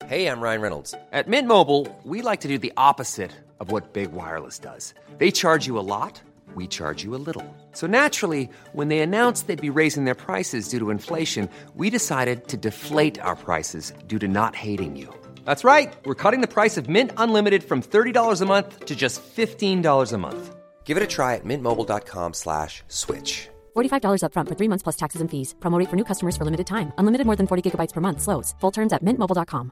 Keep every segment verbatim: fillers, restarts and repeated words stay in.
Hey, I'm Ryan Reynolds. At Mint Mobile, we like to do the opposite of what Big Wireless does. They charge you a lot, we charge you a little. So naturally, when they announced they'd be raising their prices due to inflation, we decided to deflate our prices due to not hating you. That's right. We're cutting the price of Mint Unlimited from thirty dollars a month to just fifteen dollars a month. Give it a try at mintmobile.com slash switch. forty-five dollars up front for three months plus taxes and fees. Promo rate for new customers for limited time. Unlimited more than forty gigabytes per month. Slows full terms at mint mobile dot com.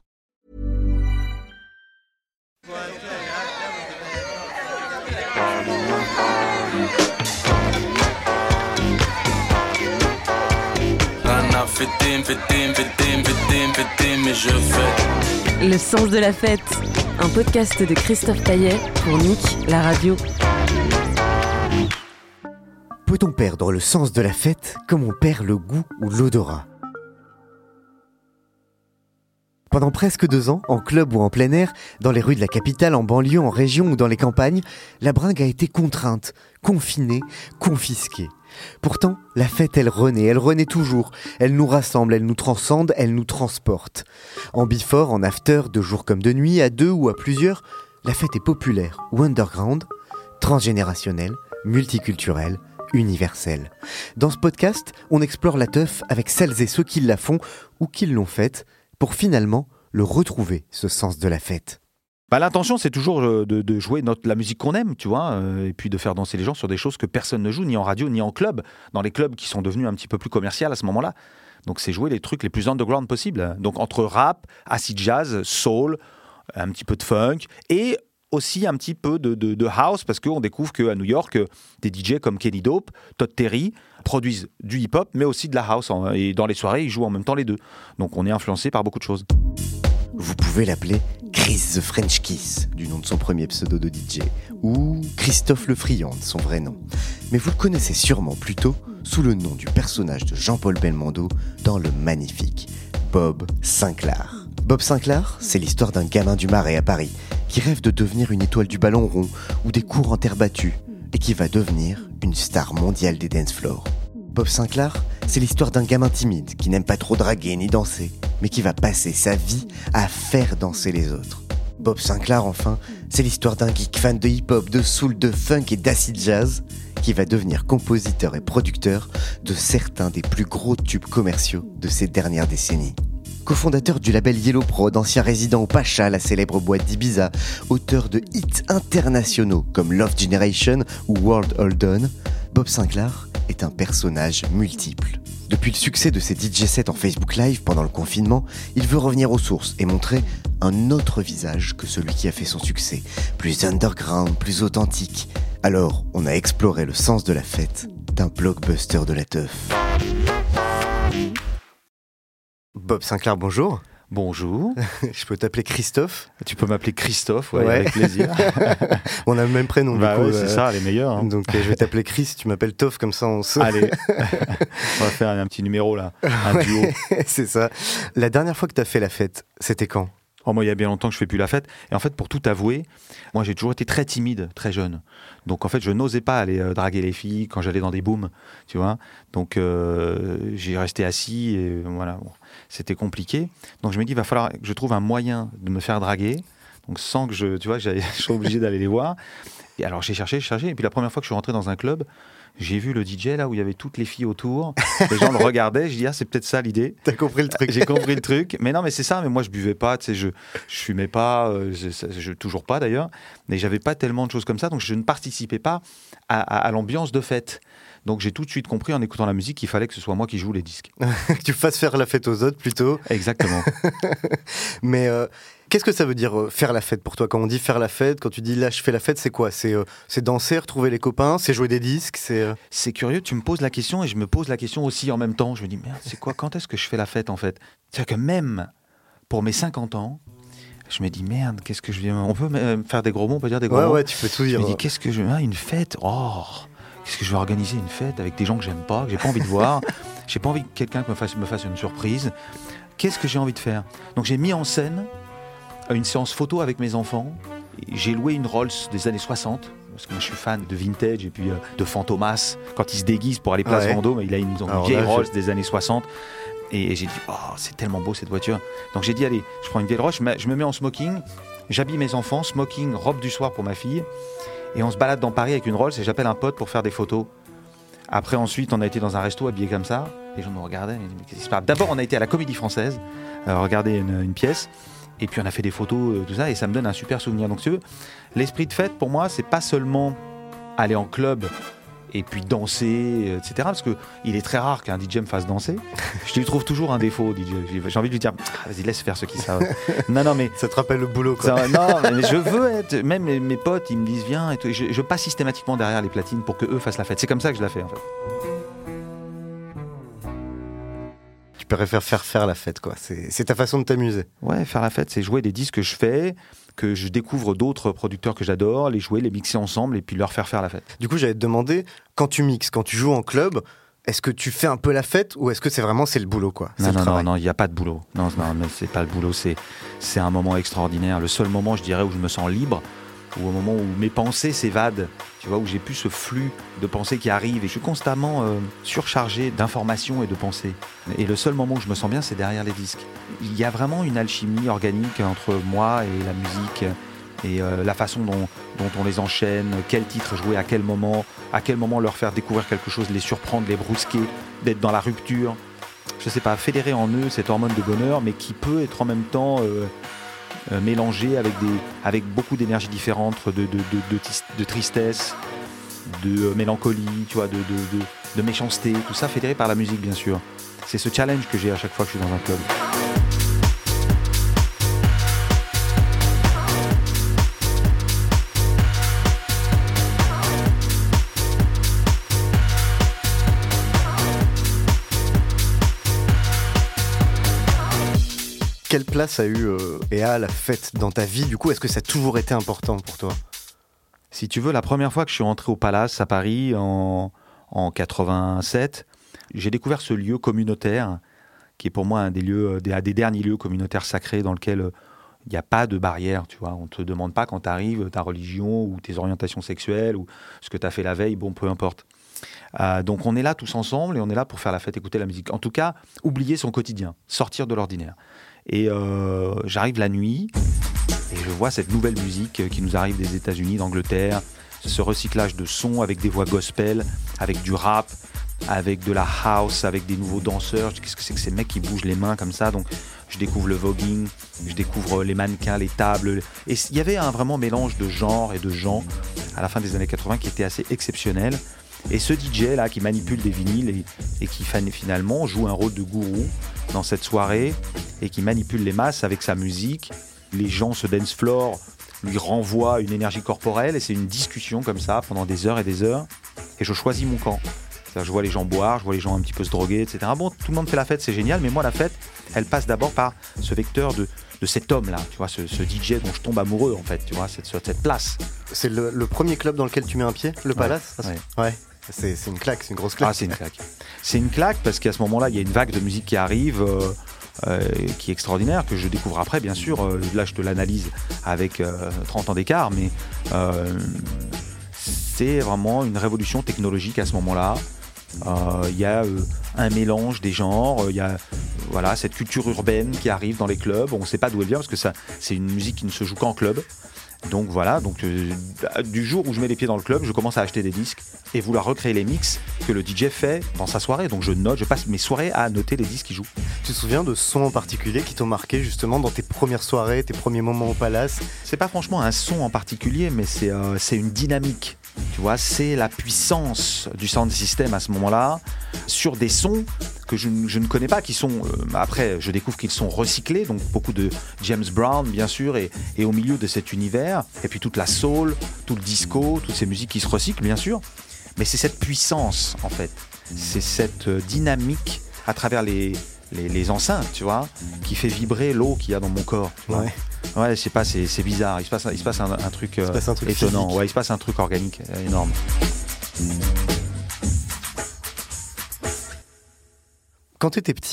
Le sens de la fête, un podcast de Christophe Paillet pour Nick, la radio. Peut-on perdre le sens de la fête comme on perd le goût ou l'odorat ? Pendant presque deux ans, en club ou en plein air, dans les rues de la capitale, en banlieue, en région ou dans les campagnes, la bringue a été contrainte, confinée, confisquée. Pourtant, la fête, elle renaît, elle renaît toujours. Elle nous rassemble, elle nous transcende, elle nous transporte. En before, en after, de jour comme de nuit, à deux ou à plusieurs, la fête est populaire ou underground, transgénérationnelle, multiculturelle, universelle. Dans ce podcast, on explore la teuf avec celles et ceux qui la font ou qui l'ont faite, pour finalement le retrouver, ce sens de la fête. Bah, l'intention, c'est toujours de, de jouer notre, la musique qu'on aime, tu vois, euh, et puis de faire danser les gens sur des choses que personne ne joue, ni en radio, ni en club, dans les clubs qui sont devenus un petit peu plus commerciaux à ce moment-là. Donc c'est jouer les trucs les plus underground possibles. Donc entre rap, acid jazz, soul, un petit peu de funk, et aussi un petit peu de, de, de house, parce qu'on découvre qu'à New York, des D J comme Kenny Dope, Todd Terry, produisent du hip-hop, mais aussi de la house. Et dans les soirées, ils jouent en même temps les deux. Donc on est influencé par beaucoup de choses. Vous pouvez l'appeler Chris the French Kiss, du nom de son premier pseudo de D J, ou Christophe Le Friand, de son vrai nom. Mais vous le connaissez sûrement plutôt sous le nom du personnage de Jean-Paul Belmondo dans le magnifique Bob Sinclair. Bob Sinclair, c'est l'histoire d'un gamin du Marais à Paris qui rêve de devenir une étoile du ballon rond ou des cours en terre battue et qui va devenir une star mondiale des dance floors. Bob Sinclair, c'est l'histoire d'un gamin timide qui n'aime pas trop draguer ni danser, mais qui va passer sa vie à faire danser les autres. Bob Sinclair, enfin, c'est l'histoire d'un geek fan de hip-hop, de soul, de funk et d'acid jazz qui va devenir compositeur et producteur de certains des plus gros tubes commerciaux de ces dernières décennies. Cofondateur du label Yellow Prod, ancien résident au Pacha, la célèbre boîte d'Ibiza, auteur de hits internationaux comme Love Generation ou World Hold On, Bob Sinclair est un personnage multiple. Depuis le succès de ses D J sets en Facebook Live pendant le confinement, il veut revenir aux sources et montrer un autre visage que celui qui a fait son succès, plus underground, plus authentique. Alors, on a exploré le sens de la fête d'un blockbuster de la teuf. Bob Sinclair, bonjour. Bonjour. Je peux t'appeler Christophe ? Tu peux m'appeler Christophe, ouais, ouais. Avec plaisir. On a le même prénom, bah du coup. Ouais, c'est euh, ça, les meilleurs. Hein. Donc, euh, je vais t'appeler Chris, tu m'appelles Toff, comme ça on se... Allez, on va faire un petit numéro, là, un ouais, duo. C'est ça. La dernière fois que t'as fait la fête, c'était quand ? Oh, moi, il y a bien longtemps que je fais plus la fête. Et en fait, pour tout avouer, moi, j'ai toujours été très timide, très jeune. Donc, en fait, je n'osais pas aller euh, draguer les filles quand j'allais dans des booms, tu vois. Donc, euh, j'ai resté assis et voilà, bon, c'était compliqué. Donc, je me dis, il va falloir que je trouve un moyen de me faire draguer. Donc, sans que je, tu vois, je sois obligé d'aller les voir. Et alors, j'ai cherché, j'ai cherché. Et puis, la première fois que je suis rentré dans un club, j'ai vu le D J là où il y avait toutes les filles autour. Les gens le regardaient. Je dis ah c'est peut-être ça l'idée. T'as compris le truc. J'ai compris le truc. Mais non mais c'est ça. Mais moi je buvais pas. Tu sais je je fumais pas. Euh, je, je toujours pas d'ailleurs. Mais j'avais pas tellement de choses comme ça. Donc je ne participais pas à, à, à l'ambiance de fête. Donc j'ai tout de suite compris en écoutant la musique qu'il fallait que ce soit moi qui joue les disques. Que tu fasses faire la fête aux autres plutôt. Exactement. Mais euh, qu'est-ce que ça veut dire euh, faire la fête pour toi ? Quand on dit faire la fête, quand tu dis là je fais la fête, c'est quoi ? C'est, euh, c'est danser, retrouver les copains, c'est jouer des disques, c'est... Euh... C'est curieux, tu me poses la question et je me pose la question aussi en même temps. Je me dis merde, c'est quoi ? Quand est-ce que je fais la fête en fait ? C'est-à-dire que même pour mes cinquante ans, je me dis merde, qu'est-ce que je viens... On peut faire des gros mots, on peut dire des gros ouais, mots. Ouais, tu peux tout dire. Je me dis qu'est-ce que je... Ah, une fête, oh qu'est-ce que je vais organiser une fête avec des gens que j'aime pas, que j'ai pas envie de voir. J'ai pas envie que quelqu'un me fasse, me fasse une surprise. Qu'est-ce que j'ai envie de faire ? Donc j'ai mis en scène une séance photo avec mes enfants. J'ai loué une Rolls des années soixante, parce que moi je suis fan de vintage et puis euh, de Fantomas. Quand il se déguise pour aller place ouais. Vendôme, il a une, une Alors vieille là, Rolls je... des années soixante. Et, et j'ai dit, oh, c'est tellement beau cette voiture. Donc j'ai dit, allez, je prends une vieille roche, je me mets en smoking, j'habille mes enfants, smoking, robe du soir pour ma fille, et on se balade dans Paris avec une Rolls et j'appelle un pote pour faire des photos. Après, ensuite, on a été dans un resto habillé comme ça, les gens nous regardaient, mais qu'est-ce qui se passe ? D'abord, on a été à la Comédie Française, euh, regarder une, une pièce, et puis on a fait des photos, euh, tout ça, et ça me donne un super souvenir. Donc si tu veux, l'esprit de fête, pour moi, c'est pas seulement aller en club et puis danser, et cetera. Parce qu'il est très rare qu'un D J me fasse danser. Je lui trouve toujours un défaut, D J. J'ai envie de lui dire, ah, vas-y, laisse faire ceux qui savent. Non, non, mais ça te rappelle le boulot, quoi. Ça, non, mais je veux être. Même mes, mes potes, ils me disent, viens. Et tout, et je, je passe systématiquement derrière les platines pour que eux fassent la fête. C'est comme ça que je la fais, en fait. Tu préfères faire faire la fête, quoi. C'est, c'est ta façon de t'amuser. Ouais, faire la fête, c'est jouer des disques que je fais, que je découvre d'autres producteurs que j'adore, les jouer, les mixer ensemble et puis leur faire faire la fête. Du coup, j'allais te demander, quand tu mixes, quand tu joues en club, est-ce que tu fais un peu la fête ou est-ce que c'est vraiment c'est le boulot, quoi? C'est non, le non, travail. non, non, il n'y a pas de boulot. Non, non, mais c'est pas le boulot, c'est, c'est un moment extraordinaire. Le seul moment, je dirais, où je me sens libre, ou au moment où mes pensées s'évadent, tu vois, où j'ai plus ce flux de pensées qui arrivent et je suis constamment euh, surchargé d'informations et de pensées. Et le seul moment où je me sens bien, c'est derrière les disques. Il y a vraiment une alchimie organique entre moi et la musique et euh, la façon dont, dont on les enchaîne, quel titre jouer à quel moment, à quel moment leur faire découvrir quelque chose, les surprendre, les brusquer, d'être dans la rupture. Je sais pas, fédérer en eux cette hormone de bonheur, mais qui peut être en même temps euh, euh, mélangée avec, des, avec beaucoup d'énergies différentes, de, de, de, de, de tristesse, de euh, mélancolie, tu vois, de, de, de, de méchanceté, tout ça fédéré par la musique, bien sûr. C'est ce challenge que j'ai à chaque fois que je suis dans un club. Quelle place a eu euh, et a la fête dans ta vie, du coup? Est-ce que ça a toujours été important pour toi? Si tu veux, la première fois que je suis rentré au Palace à Paris en, en quatre-vingt-sept, j'ai découvert ce lieu communautaire qui est pour moi un des lieux, des, un des derniers lieux communautaires sacrés dans lequel il n'y a pas de barrière, tu vois. On ne te demande pas quand tu arrives ta religion ou tes orientations sexuelles ou ce que tu as fait la veille, bon, peu importe. Euh, donc on est là tous ensemble et on est là pour faire la fête, écouter la musique. En tout cas, oublier son quotidien, sortir de l'ordinaire. Et euh, j'arrive la nuit et je vois cette nouvelle musique qui nous arrive des États-Unis, d'Angleterre, ce recyclage de sons avec des voix gospel, avec du rap, avec de la house, avec des nouveaux danseurs. Je dis, qu'est-ce que c'est que ces mecs qui bougent les mains comme ça? Donc je découvre le voguing, je découvre les mannequins, les tables. Et il y avait un vraiment mélange de genres et de gens à la fin des années quatre-vingts qui était assez exceptionnel. Et ce D J là qui manipule des vinyles et, et qui finalement joue un rôle de gourou dans cette soirée et qui manipule les masses avec sa musique. Les gens, ce dance floor, lui renvoient une énergie corporelle et c'est une discussion comme ça pendant des heures et des heures. Et je choisis mon camp. C'est-à-dire, je vois les gens boire, je vois les gens un petit peu se droguer, et cetera. Bon, tout le monde fait la fête, c'est génial, mais moi la fête, elle passe d'abord par ce vecteur de, de cet homme-là, tu vois, ce, ce D J dont je tombe amoureux en fait, tu vois, cette, cette place. C'est le, le premier club dans lequel tu mets un pied, le Palace? Ouais. Ouais. C'est, c'est une claque, c'est une grosse claque. Ah, c'est une claque. C'est une claque parce qu'à ce moment-là, il y a une vague de musique qui arrive, euh, euh, qui est extraordinaire, que je découvre après, bien sûr. Euh, là, je te l'analyse avec euh, trente ans d'écart, mais euh, c'est vraiment une révolution technologique à ce moment-là. Il euh, y a euh, un mélange des genres, il y a euh, voilà, cette culture urbaine qui arrive dans les clubs. On ne sait pas d'où elle vient parce que ça, c'est une musique qui ne se joue qu'en club. Donc voilà, donc, euh, du jour où je mets les pieds dans le club, je commence à acheter des disques et vouloir recréer les mix que le D J fait dans sa soirée. Donc je note, je passe mes soirées à noter les disques qu'il joue. Tu te souviens de sons en particulier qui t'ont marqué justement dans tes premières soirées, tes premiers moments au Palace? C'est pas franchement un son en particulier, mais c'est, euh, c'est une dynamique. Tu vois, c'est la puissance du sound system à ce moment-là sur des sons que je, je ne connais pas, qui sont, euh, après je découvre qu'ils sont recyclés, donc beaucoup de James Brown bien sûr, et, et au milieu de cet univers, et puis toute la soul, tout le disco, toutes ces musiques qui se recyclent bien sûr, mais c'est cette puissance en fait, c'est cette dynamique à travers les, les, les enceintes, tu vois, qui fait vibrer l'eau qu'il y a dans mon corps. Tu vois. Ouais. Ouais, je sais pas, c'est, c'est bizarre. Il se passe, il se passe un, un truc, euh, passe un truc étonnant. physique. Ouais, il se passe un truc organique euh, énorme. Quand tu étais petit,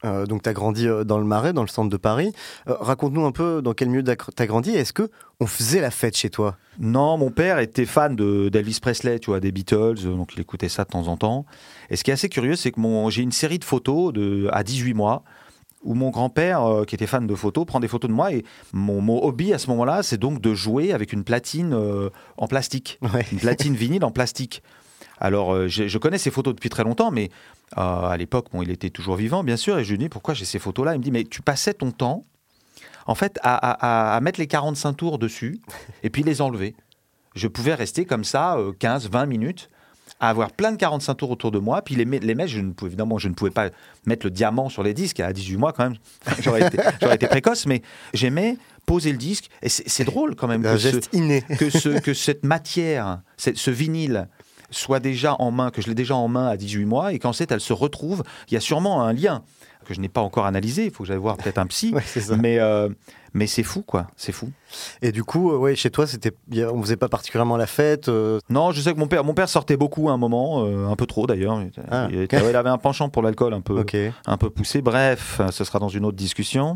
Euh, donc tu as grandi euh, dans le Marais, dans le centre de Paris. Euh, raconte-nous un peu dans quel milieu tu as grandi. Est-ce qu'on faisait la fête chez toi ? Non, mon père était fan de, d'Elvis Presley, tu vois, des Beatles, donc il écoutait ça de temps en temps. Et ce qui est assez curieux, c'est que mon, j'ai une série de photos de, à dix-huit mois où mon grand-père, euh, qui était fan de photos, prend des photos de moi. Et mon, mon hobby à ce moment-là, c'est donc de jouer avec une platine euh, en plastique, Ouais. une platine vinyle en plastique. Alors, euh, je connais ces photos depuis très longtemps, mais euh, à l'époque, bon, il était toujours vivant, bien sûr, et je lui dis, pourquoi j'ai ces photos-là ? Il me dit, mais tu passais ton temps, en fait, à, à, à mettre les quarante-cinq tours dessus, et puis les enlever. Je pouvais rester comme ça, euh, quinze, vingt minutes, à avoir plein de quarante-cinq tours autour de moi, puis les, les mettre, je ne pouvais, évidemment, je ne pouvais pas mettre le diamant sur les disques, à dix-huit mois, quand même, j'aurais été, j'aurais été précoce, mais j'aimais poser le disque, et c'est, c'est drôle, quand même, Un que, geste ce, inné. que, ce, que cette matière, ce, ce vinyle, soit déjà en main, que je l'ai déjà en main à dix-huit mois, et qu'ensuite elle se retrouve, il y a sûrement un lien que je n'ai pas encore analysé, il faut que j'aille voir peut-être un psy, Ouais, c'est ça. mais, euh, mais c'est fou, quoi, c'est fou. Et du coup, euh, ouais, chez toi, c'était, y a- on faisait pas particulièrement la fête. euh, Non, je sais que mon père, mon père sortait beaucoup à un moment, euh, un peu trop d'ailleurs, il, était- Ah, il était- ok. il avait un penchant pour l'alcool un peu, Ok. un peu poussé, bref, ce sera dans une autre discussion.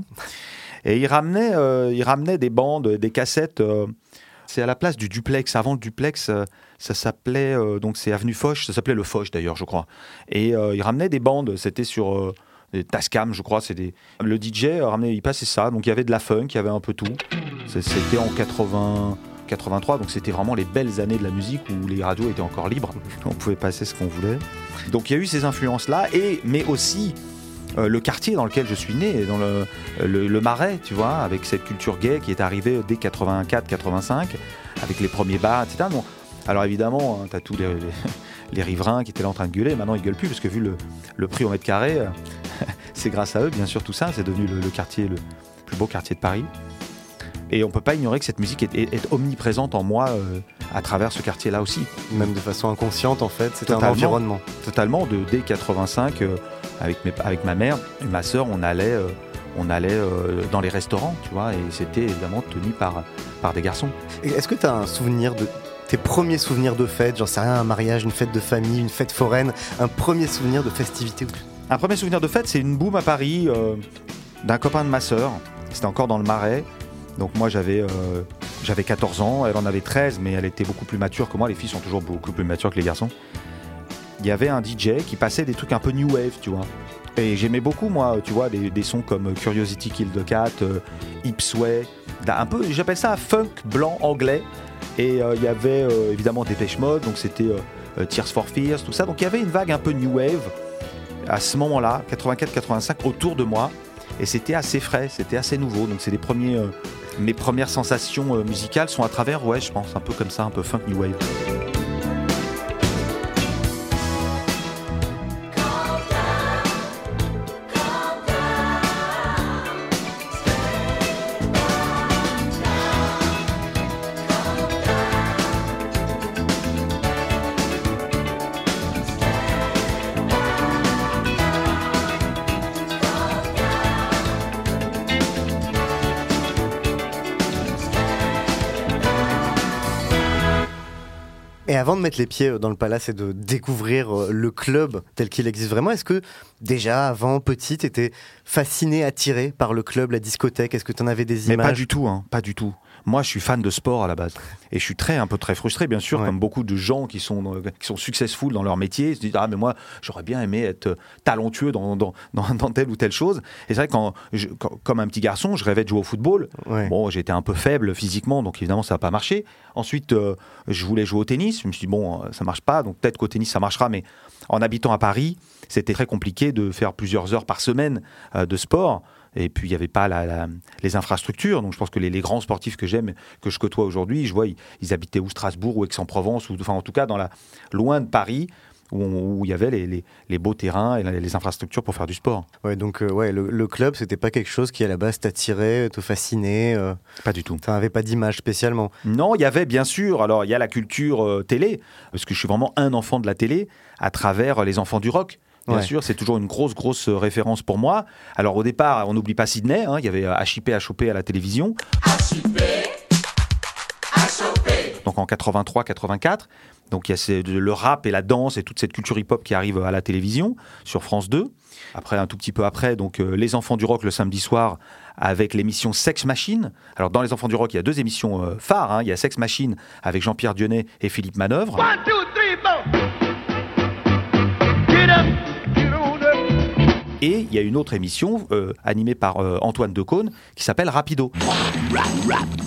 Et il ramenait, euh, il ramenait des bandes, des cassettes. euh, c'est à la place du duplex. Avant le duplex, euh, ça s'appelait, euh, donc c'est avenue Foch, ça s'appelait le Foch d'ailleurs, je crois. Et euh, il ramenait des bandes, c'était sur euh, des Tascam, je crois. C'est des... Le D J ramenait, il passait ça. Donc il y avait de la funk, il y avait un peu tout. C'est- C'était en quatre-vingts, quatre-vingt-trois, donc c'était vraiment les belles années de la musique où les radios étaient encore libres. On pouvait passer ce qu'on voulait. Donc il y a eu ces influences-là, et, mais aussi euh, le quartier dans lequel je suis né, dans le, le, le Marais, tu vois, avec cette culture gay qui est arrivée dès quatre-vingt-quatre quatre-vingt-cinq, avec les premiers bars, et cetera. Bon, alors évidemment, hein, tu as tous les, les, les riverains qui étaient là en train de gueuler. Maintenant, ils gueulent plus, parce que vu le, le prix au mètre carré, euh, c'est grâce à eux, bien sûr, tout ça. C'est devenu le, le quartier, le plus beau quartier de Paris. Et on peut pas ignorer que cette musique est, est, est omniprésente en moi euh, à travers ce quartier-là aussi. Même de façon inconsciente, en fait, c'était un Totalement. environnement. Totalement, de, dès quatre-vingt-cinq, euh, avec, mes, avec ma mère et ma sœur, on allait, euh, on allait euh, dans les restaurants, tu vois, et c'était évidemment tenu par, par des garçons. Et est-ce que tu as un souvenir de tes premiers souvenirs de fête, j'en sais rien, un mariage, une fête de famille, une fête foraine, un premier souvenir de festivité? Un premier souvenir de fête, c'est une boum à Paris euh, d'un copain de ma sœur. C'était encore dans le Marais. Donc moi, j'avais, euh, j'avais quatorze ans, elle en avait treize, mais elle était beaucoup plus mature que moi. Les filles sont toujours beaucoup plus matures que les garçons. Il y avait un D J qui passait des trucs un peu new wave, tu vois. Et j'aimais beaucoup, moi, tu vois, des, des sons comme Curiosity Kill the Cat, euh, Ipsway, un peu, j'appelle ça funk blanc anglais. Et euh, il y avait euh, évidemment Depeche Mode, donc c'était euh, Tears for Fears, tout ça. Donc il y avait une vague un peu new wave à ce moment-là, quatre-vingt-quatre quatre-vingt-cinq, autour de moi. Et c'était assez frais, c'était assez nouveau. Donc c'est les premiers, euh, mes premières sensations euh, musicales sont à travers, ouais, je pense, un peu comme ça, un peu funk new wave. Et avant de mettre les pieds dans le palace et de découvrir le club tel qu'il existe vraiment, est-ce que déjà, avant, petit, t'étais fasciné, attiré par le club, la discothèque? Est-ce que t'en avais des Mais images? pas du tout, hein, pas du tout. Moi, je suis fan de sport à la base. Et je suis très, un peu très frustré, bien sûr, Ouais. comme beaucoup de gens qui sont, euh, qui sont successful dans leur métier. Ils se disent, ah, mais moi, j'aurais bien aimé être talentueux dans, dans, dans, dans telle ou telle chose. Et c'est vrai que quand, je- quand- comme un petit garçon, je rêvais de jouer au football. Ouais. Bon, j'étais un peu faible physiquement, donc évidemment, ça n'a pas marché. Ensuite, euh, je voulais jouer au tennis. Je me suis dit, bon, euh, ça marche pas, donc peut-être qu'au tennis, ça marchera. Mais en habitant à Paris, c'était très compliqué de faire plusieurs heures par semaine euh, de sport. Et puis, il n'y avait pas la, la- les infrastructures. Donc, je pense que les, les grands sportifs que j'aime, que je côtoie aujourd'hui, je vois, ils, ils habitaient ou Strasbourg ou Aix-en-Provence, ou enfin, en tout cas, dans la, loin de Paris, où, on- où il y avait les, les- les beaux terrains et la- les infrastructures pour faire du sport. Ouais, donc euh, ouais, le, le club, c'était pas quelque chose qui à la base t'attirait, te fascinait. Euh, Pas du tout. T'en avais pas d'image spécialement. Non, il y avait bien sûr, alors il y a la culture euh, télé, parce que je suis vraiment un enfant de la télé, à travers les enfants du rock. Bien Ouais. sûr, c'est toujours une grosse, grosse euh, référence pour moi. Alors au départ, on n'oublie pas Sydney, hein, il y avait euh, H I P H O P à la télévision. donc en quatre-vingt-trois quatre-vingt-quatre. Donc il y a ces, le rap et la danse et toute cette culture hip-hop qui arrive à la télévision sur France deux. Après, un tout petit peu après, donc euh, Les Enfants du Rock le samedi soir avec l'émission Sex Machine. Alors dans Les Enfants du Rock, il y a deux émissions euh, phares. Hein. Il y a Sex Machine avec Jean-Pierre Dionnet et Philippe Manœuvre. One, two, three, four. Get up, get on up. Et il y a une autre émission euh, animée par euh, Antoine Decaune qui s'appelle Rapido. Rap, rap, rap.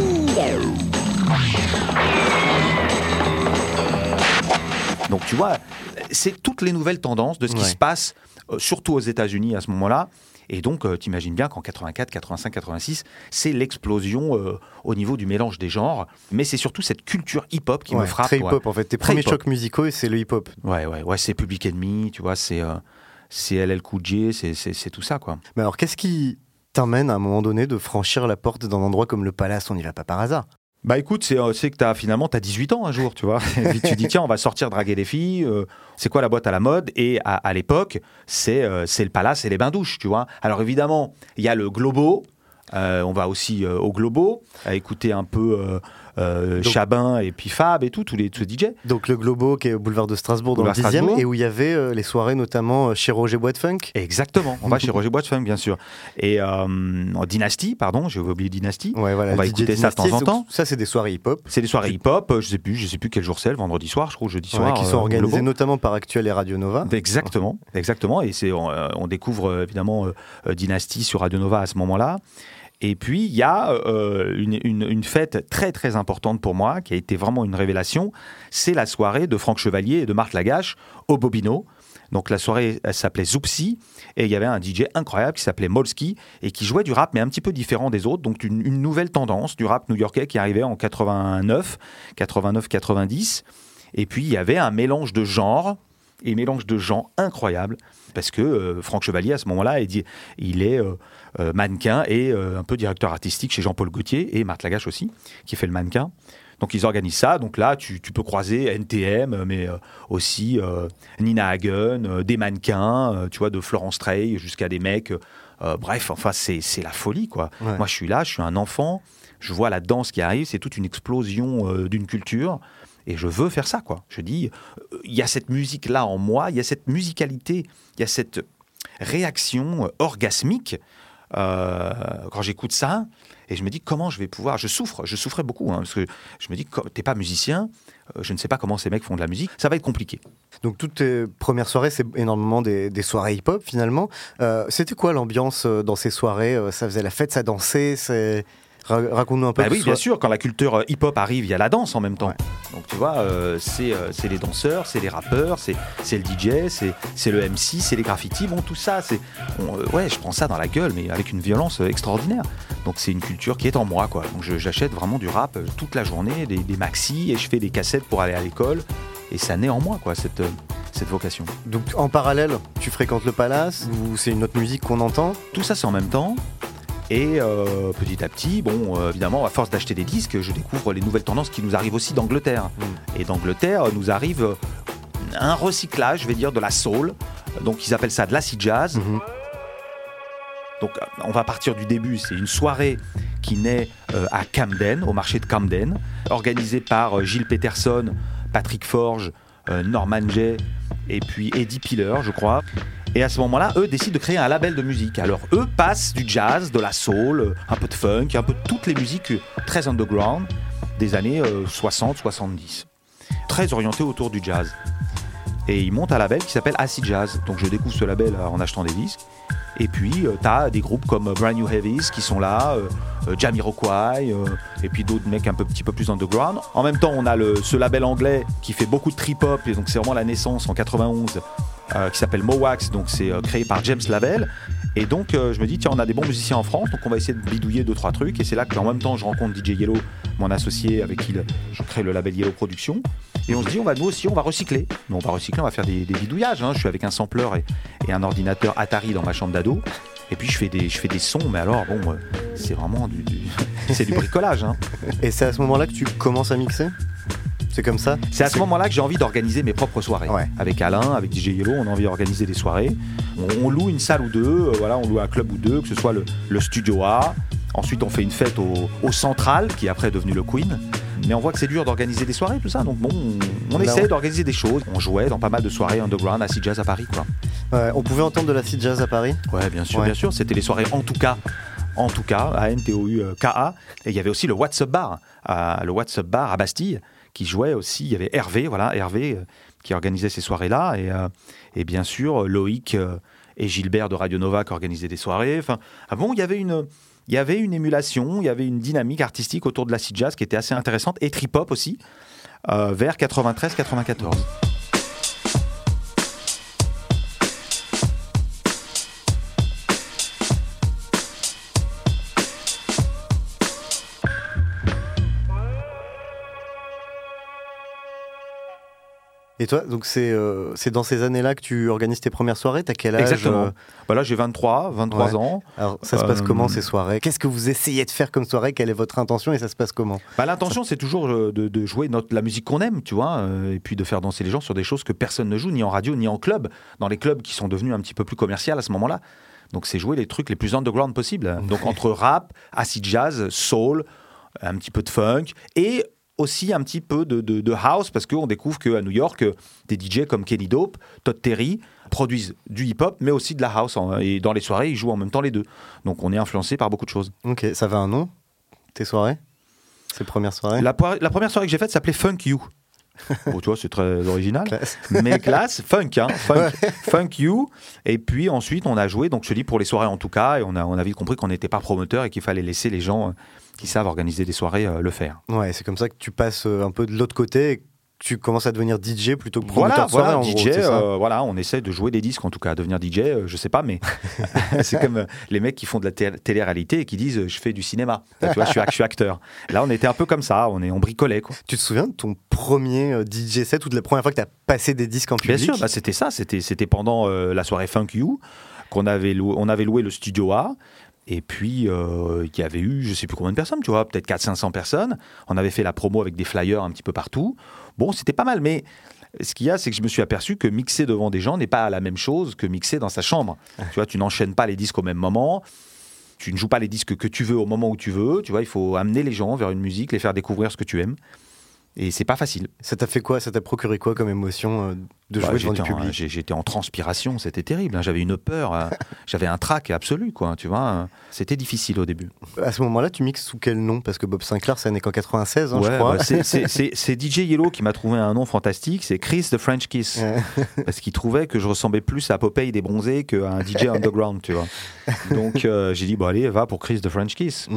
Donc tu vois, c'est toutes les nouvelles tendances de ce qui Ouais. se passe, euh, surtout aux États-Unis à ce moment-là. Et donc, euh, t'imagines bien qu'en quatre-vingt-quatre, quatre-vingt-cinq, quatre-vingt-six, c'est l'explosion euh, au niveau du mélange des genres. Mais c'est surtout cette culture hip-hop qui Ouais, me frappe. très ouais. hip-hop en fait. Tes Très premiers hip-hop. chocs musicaux, c'est le hip-hop. Ouais, ouais, ouais, c'est Public Enemy, tu vois, c'est, euh, c'est L L Cool J, c'est, c'est, c'est tout ça, quoi. Mais alors, qu'est-ce qui t'amène à un moment donné de franchir la porte d'un endroit comme le Palace? On n'y va pas par hasard. Bah écoute, c'est, euh, c'est que t'as, finalement, t'as dix-huit ans un jour, tu vois. Et puis tu dis, tiens, on va sortir draguer les filles. euh, c'est quoi la boîte à la mode? Et à, à l'époque, c'est, euh, c'est le Palace et les bains-douches, tu vois. Alors évidemment, il y a le Globo. Euh, on va aussi euh, au Globo, à écouter un peu euh, euh, Donc- Chabin et puis Fab et tout, tous les, tous les D J. Donc le Globo qui est au boulevard de Strasbourg dans Boulevard le dixième Strasbourg. et où il y avait euh, les soirées notamment euh, chez Roger Bois de Funk. Exactement, on va chez Roger Bois de Funk, bien sûr. Et euh, en Dynasty, pardon, j'ai oublié Dynasty. Ouais, voilà, On va le D J écouter ça de temps Dynasty. en Donc, temps. Ça, c'est des soirées hip-hop. C'est des soirées hip-hop, euh, je sais plus, je sais plus quel jour c'est, le vendredi soir, je crois, jeudi Ouais, soir. qui sont euh, au organisées Globo. notamment par Actuel et Radio Nova. Exactement, exactement. Et c'est, on, euh, on découvre euh, évidemment euh, Dynasty sur Radio Nova à ce moment-là. Et puis, il y a euh, une, une, une fête très, très importante pour moi, qui a été vraiment une révélation. C'est la soirée de Franck Chevalier et de Marc Lagache au Bobino. Donc, la soirée, elle s'appelait Zoupsi. Et il y avait un D J incroyable qui s'appelait Molski et qui jouait du rap, mais un petit peu différent des autres. Donc, une, une nouvelle tendance du rap new-yorkais qui arrivait en quatre-vingt-neuf, quatre-vingt-neuf quatre-vingt-dix. Et puis, il y avait un mélange de genres. Et mélange de gens incroyable parce que euh, Franck Chevalier à ce moment-là il, dit, il est euh, euh, mannequin et euh, un peu directeur artistique chez Jean-Paul Gaultier et Marthe Lagache aussi qui fait le mannequin. Donc ils organisent ça, donc là tu, tu peux croiser N T M mais euh, aussi euh, Nina Hagen, euh, des mannequins, euh, tu vois, de Florence Trey jusqu'à des mecs, euh, bref, enfin c'est, c'est la folie quoi. Ouais. Moi je suis là, je suis un enfant, je vois la danse qui arrive, c'est toute une explosion euh, d'une culture. Et je veux faire ça, quoi. Je dis, il y a cette musique-là en moi, il y a cette musicalité, il y a cette réaction euh, orgasmique euh, quand j'écoute ça. Et je me dis, comment je vais pouvoir... Je souffre, je souffrais beaucoup, hein, parce que je me dis, t'es pas musicien, euh, je ne sais pas comment ces mecs font de la musique, ça va être compliqué. Donc toutes tes premières soirées, c'est énormément des, des soirées hip-hop finalement. Euh, c'était quoi l'ambiance euh, dans ces soirées? Euh, Ça faisait la fête, ça dansait, c'est... Ra- Raconte-nous un peu. Bah que oui, ce bien soit- sûr, quand la culture euh, hip-hop arrive, il y a la danse en même temps. Ouais. Donc tu vois, euh, c'est, euh, c'est les danseurs, c'est les rappeurs, c'est, c'est le D J, c'est, c'est le M C, c'est les graffitis, bon tout ça, c'est, on, euh, ouais, je prends ça dans la gueule, mais avec une violence euh, extraordinaire. Donc c'est une culture qui est en moi, quoi. Donc je- j'achète vraiment du rap euh, toute la journée, des, des maxis, et je fais des cassettes pour aller à l'école, et ça naît en moi, quoi, cette, euh, cette vocation. Donc en parallèle, tu fréquentes le Palace ou c'est une autre musique qu'on entend? Tout ça, c'est en même temps. Et euh, petit à petit, bon, euh, évidemment, à force d'acheter des disques, je découvre les nouvelles tendances qui nous arrivent aussi d'Angleterre. Mm. Et d'Angleterre nous arrive euh, un recyclage, je vais dire, de la soul. Donc ils appellent ça de l'acid jazz. Mhm. Donc euh, on va partir du début. C'est une soirée qui naît euh, à Camden, au marché de Camden, organisée par euh, Gilles Peterson, Patrick Forge, euh, Norman Jay et puis Eddie Piller, je crois. Et à ce moment-là, eux décident de créer un label de musique. Alors eux passent du jazz, de la soul, un peu de funk, un peu de toutes les musiques très underground des années euh, soixante soixante-dix. Très orientées autour du jazz. Et ils montent un label qui s'appelle Acid Jazz. Donc je découvre ce label euh, en achetant des disques. Et puis euh, t'as des groupes comme euh, Brand New Heavies qui sont là, euh, euh, Jamiroquai, euh, et puis d'autres mecs un peu, petit peu plus underground. En même temps, on a le, ce label anglais qui fait beaucoup de trip-hop, et donc c'est vraiment la naissance en quatre-vingt-onze, euh, qui s'appelle Mowax, donc c'est euh, créé par James Lavelle. Et donc euh, je me dis, tiens, on a des bons musiciens en France, donc on va essayer de bidouiller deux, trois trucs. Et c'est là qu'en même temps, je rencontre D J Yellow, mon associé avec qui le- je crée le label Yellow Production. Et on se dit, on va, nous aussi, on va recycler. Mais on va recycler, on va faire des, des bidouillages. Hein. Je suis avec un sampler et, et un ordinateur Atari dans ma chambre d'ado. Et puis je fais des, je fais des sons, mais alors, bon, euh, c'est vraiment du, du- c'est du bricolage. Hein. Et c'est à ce moment-là que tu commences à mixer? C'est comme ça? C'est à ce moment-là que j'ai envie d'organiser mes propres soirées. Ouais. Avec Alain, avec D J Yellow, on a envie d'organiser des soirées. On, on loue une salle ou deux, euh, voilà, on loue un club ou deux, que ce soit le, le Studio A. Ensuite, on fait une fête au, au Central, qui est après devenu le Queen. Mais on voit que c'est dur d'organiser des soirées, tout ça. Donc bon, on, on Là, essaie on- d'organiser des choses. On jouait dans pas mal de soirées underground, acid jazz à Paris, quoi. Ouais, on pouvait entendre de l'acid jazz à Paris. Ouais, bien sûr, Ouais. bien sûr. C'était les soirées en tout cas. En tout cas, A N T O U K A. Et il y avait aussi le WhatsApp Bar, à, le WhatsApp Bar à Bastille, qui jouait aussi. Il y avait Hervé, voilà, Hervé, euh, qui organisait ces soirées-là. Et, euh, et bien sûr, Loïc euh, et Gilbert de Radio Nova qui organisaient des soirées. Enfin, ah bon, il y avait une. Il y avait une émulation, il y avait une dynamique artistique autour de l'acid jazz qui était assez intéressante, et trip-hop aussi, euh, vers quatre-vingt-treize quatre-vingt-quatorze. Et toi, donc c'est euh, c'est dans ces années-là que tu organises tes premières soirées. T'as quel âge? Exactement. euh, Bah là, j'ai vingt-trois, vingt-trois Ouais. ans. Alors ça se passe Euh, comment ces soirées? Qu'est-ce que vous essayez de faire comme soirée? Quelle est votre intention et ça se passe comment? Bah, l'intention, c'est toujours euh, de, de jouer notre, la musique qu'on aime, tu vois, euh, et puis de faire danser les gens sur des choses que personne ne joue, ni en radio, ni en club, dans les clubs qui sont devenus un petit peu plus commerciaux à ce moment-là. Donc c'est jouer les trucs les plus underground possibles. Donc entre rap, acid jazz, soul, un petit peu de funk, et aussi un petit peu de, de, de house, parce qu'on découvre qu'à New York, euh, des D J comme Kenny Dope, Todd Terry, produisent du hip-hop, mais aussi de la house. hein, et dans les soirées, ils jouent en même temps les deux. Donc on est influencé par beaucoup de choses. Ok, ça avait un nom, tes soirées? Ces premières soirées? La, poire- la première soirée que j'ai faite s'appelait Funk You. Bon, tu vois, c'est très original. Classe. Mais classe, funk, hein, funk, funk you. Et puis ensuite, on a joué, donc je te dis pour les soirées en tout cas, et on a, on a vite compris qu'on n'était pas promoteur et qu'il fallait laisser les gens euh, qui savent organiser des soirées euh, le faire. Ouais, c'est comme ça que tu passes euh, un peu de l'autre côté et que tu commences à devenir D J plutôt que promoteur Voilà, de soirée. voilà, en D gros, J, c'est ça euh, voilà, on essaie de jouer des disques en tout cas. Devenir D J, euh, je sais pas, mais c'est comme euh, les mecs qui font de la té- télé-réalité et qui disent euh, je fais du cinéma. Là, tu vois, je suis, ac- je suis acteur. Là, on était un peu comme ça, on, est, on bricolait quoi. Tu te souviens de ton premier euh, D J set ou de la première fois que tu as passé des disques en public? Bien sûr, bah, c'était ça, c'était, c'était pendant euh, la soirée Funk You qu'on avait loué, on avait loué le Studio A. Et puis, euh, il y avait eu, je ne sais plus combien de personnes, tu vois, peut-être quatre cents à cinq cents personnes. On avait fait la promo avec des flyers un petit peu partout. Bon, c'était pas mal, mais ce qu'il y a, c'est que je me suis aperçu que mixer devant des gens n'est pas la même chose que mixer dans sa chambre. Tu vois, tu n'enchaînes pas les disques au même moment. Tu ne joues pas les disques que tu veux au moment où tu veux. Tu vois, il faut amener les gens vers une musique, les faire découvrir ce que tu aimes. Et c'est pas facile. Ça t'a fait quoi? Ça t'a procuré quoi comme émotion euh, de Bah, jouer devant du j'étais en- public? j'ai- J'étais en transpiration, c'était terrible. hein. J'avais une peur, euh, j'avais un trac absolu, quoi. Tu vois, euh, c'était difficile au début. À ce moment-là, tu mixes sous quel nom? Parce que Bob Sinclair, ça n'est qu'en quatre-vingt-seize, hein, je Ouais, crois. bah, c'est- c'est c'est- c'est D J Yellow qui m'a trouvé un nom fantastique, c'est Chris the French Kiss. Ouais. Parce qu'il trouvait que je ressemblais plus à Popeye des Bronzés qu'à un D J underground, tu vois. Donc euh, j'ai dit, bon allez, va pour Chris the French Kiss.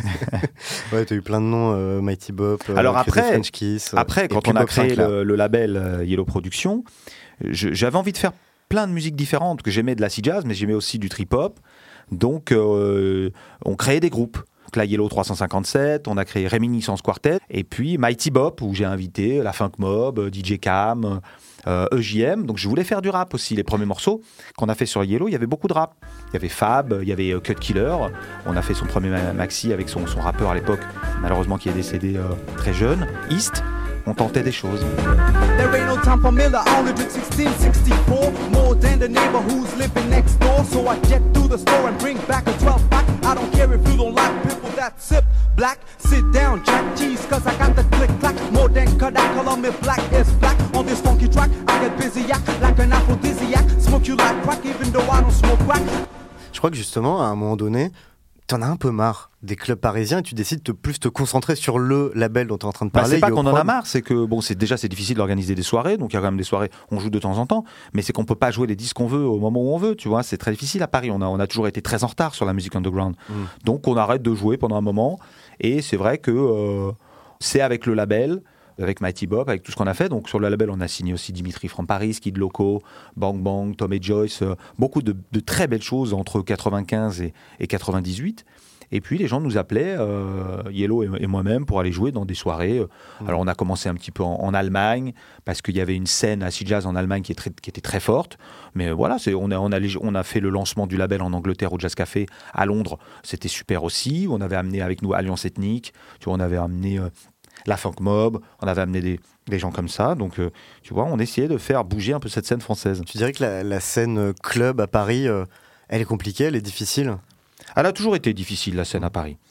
Ouais, t'as eu plein de noms, euh, Mighty Bop, euh, Alors Chris après- the French Kiss, euh, Après, et quand puis on a Bob créé Sinclair. le, le label euh, Yellow Productions, je- j'avais envie de faire plein de musiques différentes, que j'aimais de l'acid jazz, mais j'aimais aussi du trip-hop. Donc, euh, on créait des groupes. Donc là, Yellow trois cent cinquante-sept, on a créé Réminiscence Quartet, et puis Mighty Bop, où j'ai invité la Funk Mob, D J Cam, euh, E J M. Donc je voulais faire du rap aussi. Les premiers morceaux qu'on a fait sur Yellow, il y avait beaucoup de rap. Il y avait Fab, il y avait euh, Cut Killer. On a fait son premier ma- maxi avec son, son rappeur à l'époque, malheureusement qui est décédé euh, très jeune, East. On tentait des choses. There ain't no time for Miller, I only drink sixteen sixty-four. More than the neighbor who's living next door. So I jet through the store and bring back a twelve pack. I don't care if you don't like people that sip black. Sit down, Jack Cheese, cause I got the click clack. More than Kodak, color me black is black. On this funky track, I get busy yak like an aphrodisiac. Smoke you like crack, even though I don't smoke crack. Je crois que justement, à un moment donné, t'en as un peu marre des clubs parisiens et tu décides de plus te concentrer sur le label dont tu es en train de Bah, parler. c'est pas qu'on en a Yoprod. marre, c'est que bon, c'est déjà c'est difficile d'organiser des soirées, donc il y a quand même des soirées, on joue de temps en temps, mais c'est qu'on peut pas jouer les disques qu'on veut au moment où on veut, tu vois, c'est très difficile à Paris. On a on a toujours été très en retard sur la musique underground, Mm. donc on arrête de jouer pendant un moment. Et c'est vrai que euh, c'est avec le label, avec Mighty Bop, avec tout ce qu'on a fait. Donc sur le label, on a signé aussi Dimitri from Paris, Kid Loco, Bang Bang, Tom et Joyce, euh, beaucoup de, de très belles choses entre quatre-vingt-quinze et, et quatre-vingt-dix-huit. Et puis les gens nous appelaient, euh, Yellow et, et moi-même, pour aller jouer dans des soirées. Mmh. Alors on a commencé un petit peu en, en Allemagne, parce qu'il y avait une scène acid jazz en Allemagne qui, est très, qui était très forte. Mais voilà, c'est, on, a, on, a, on a fait le lancement du label en Angleterre au Jazz Café à Londres. C'était super aussi. On avait amené avec nous Alliance Ethnique. Tu vois, on avait amené euh, la Funk Mob. On avait amené des, des gens comme ça. Donc, euh, tu vois, on essayait de faire bouger un peu cette scène française. Tu dirais que la, la scène euh, club à Paris, euh, elle est compliquée, elle est difficile? Elle a toujours été difficile, la scène à Paris.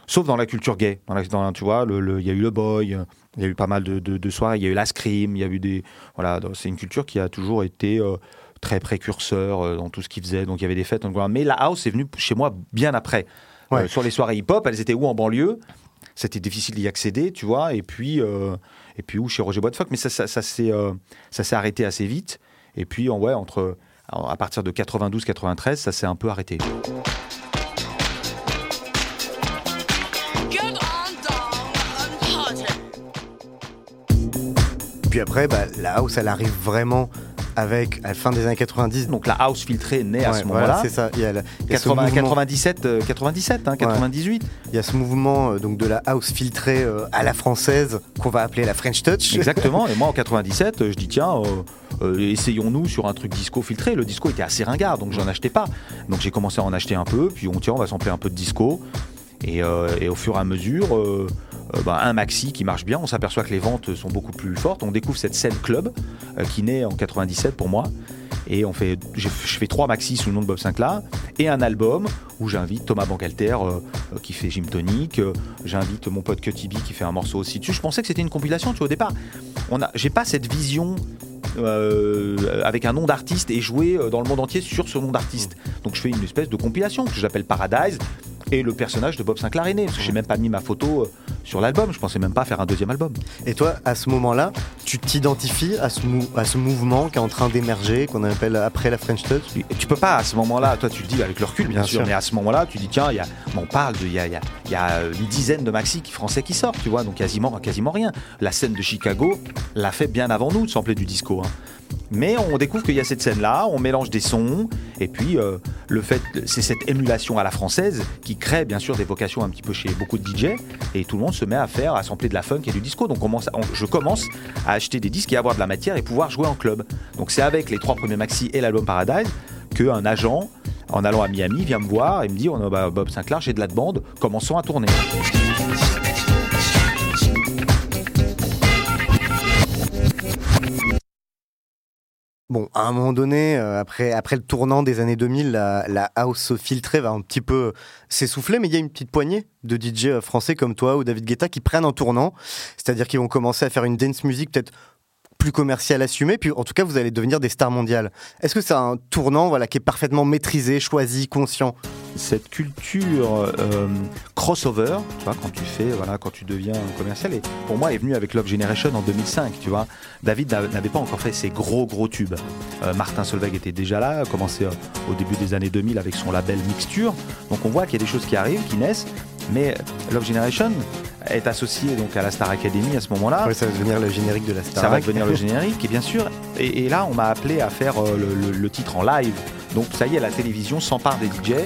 sauf dans la culture gay. Dans la, dans, tu vois, le, le, il y a eu le boy, il y a eu pas mal de, de, de soirées, il y a eu la scream, il y a eu des, voilà, c'est une culture qui a toujours été euh, très précurseur euh, dans tout ce qu'ils faisaient. Donc il y avait des fêtes underground. Mais la house est venue chez moi bien après. Ouais. Euh, sur les soirées hip-hop, elles étaient où en banlieue? C'était difficile d'y accéder, tu vois. Et puis, euh, et puis où chez Roger Boitfock. Mais ça, ça, ça, s'est, euh, ça s'est arrêté assez vite. Et puis, ouais, entre, à partir de quatre-vingt-douze quatre-vingt-treize, ça s'est un peu arrêté. Puis après, bah, la house, elle arrive vraiment avec à la fin des années quatre-vingt-dix. Donc la house filtrée naît à ouais, ce moment-là. Voilà, c'est ça. Il y a, la, il y a quatre-vingts, quatre-vingt-dix-sept, euh, quatre-vingt-dix-sept, hein, quatre-vingt-dix-huit. Ouais. Il y a ce mouvement euh, donc de la house filtrée euh, à la française qu'on va appeler la French Touch. Exactement. Et moi en quatre-vingt-dix-sept, euh, je dis tiens, euh, euh, essayons-nous sur un truc disco filtré. Le disco était assez ringard, donc j'en achetais pas. Donc j'ai commencé à en acheter un peu. Puis on tiens, on va sampler un peu de disco. Et, euh, et au fur et à mesure, euh, euh, bah, un maxi qui marche bien, on s'aperçoit que les ventes sont beaucoup plus fortes. On découvre cette scène club euh, qui naît en quatre-vingt-dix-sept pour moi. Et on fait, je fais trois maxis sous le nom de Bob Sinclair et un album où j'invite Thomas Bangalter euh, euh, qui fait Gym Tonic, euh, j'invite mon pote Cutty B qui fait un morceau aussi dessus. Je pensais que c'était une compilation, tu vois, au départ. On a, j'ai pas cette vision euh, avec un nom d'artiste et jouer dans le monde entier sur ce nom d'artiste. Donc je fais une espèce de compilation que j'appelle Paradise. Et le personnage de Bob Sinclair est né, parce que j'ai même pas mis ma photo sur l'album, je pensais même pas faire un deuxième album. Et toi, à ce moment-là, tu t'identifies à ce, mou- à ce mouvement qui est en train d'émerger, qu'on appelle après la French Touch? Et tu peux pas à ce moment-là, toi tu te dis avec le recul bien, bien sûr, sûr, mais à ce moment-là, tu dis tiens, y a, on parle de, il y a, y, a, y a une dizaine de maxi français qui sortent, tu vois, donc quasiment, quasiment rien. La scène de Chicago l'a fait bien avant nous de sampler du disco, hein. Mais on découvre qu'il y a cette scène-là, on mélange des sons, et puis euh, le fait, c'est cette émulation à la française qui crée bien sûr des vocations un petit peu chez beaucoup de D J, et tout le monde se met à faire, à sampler de la funk et du disco. Donc on commence, on, je commence à acheter des disques et avoir de la matière et pouvoir jouer en club. Donc c'est avec les trois premiers maxi et l'album Paradise qu'un agent, en allant à Miami, vient me voir et me dit oh, bah, Bob Sinclair, j'ai de la demande, commençons à tourner. Bon, à un moment donné, euh, après, après le tournant des années deux mille, la, la house filtrée va un petit peu s'essouffler, mais il y a une petite poignée de D J français comme toi ou David Guetta qui prennent un tournant, c'est-à-dire qu'ils vont commencer à faire une dance music peut-être plus commerciale assumée, puis en tout cas vous allez devenir des stars mondiales. Est-ce que c'est un tournant voilà, qui est parfaitement maîtrisé, choisi, conscient ? Cette culture euh, crossover, tu vois, quand tu fais, voilà, quand tu deviens commercial, et pour moi est venue avec Love Generation en deux mille cinq, tu vois. David n'avait pas encore fait ses gros gros tubes. Euh, Martin Solveig était déjà là, a commencé euh, au début des années deux mille avec son label Mixture. Donc on voit qu'il y a des choses qui arrivent, qui naissent, mais Love Generation est associé donc à la Star Academy à ce moment-là. Oui, ça va devenir le générique de la Star. Ça va devenir le générique, et bien sûr. Et, et là, on m'a appelé à faire euh, le, le, le titre en live. Donc ça y est, la télévision s'empare des D J.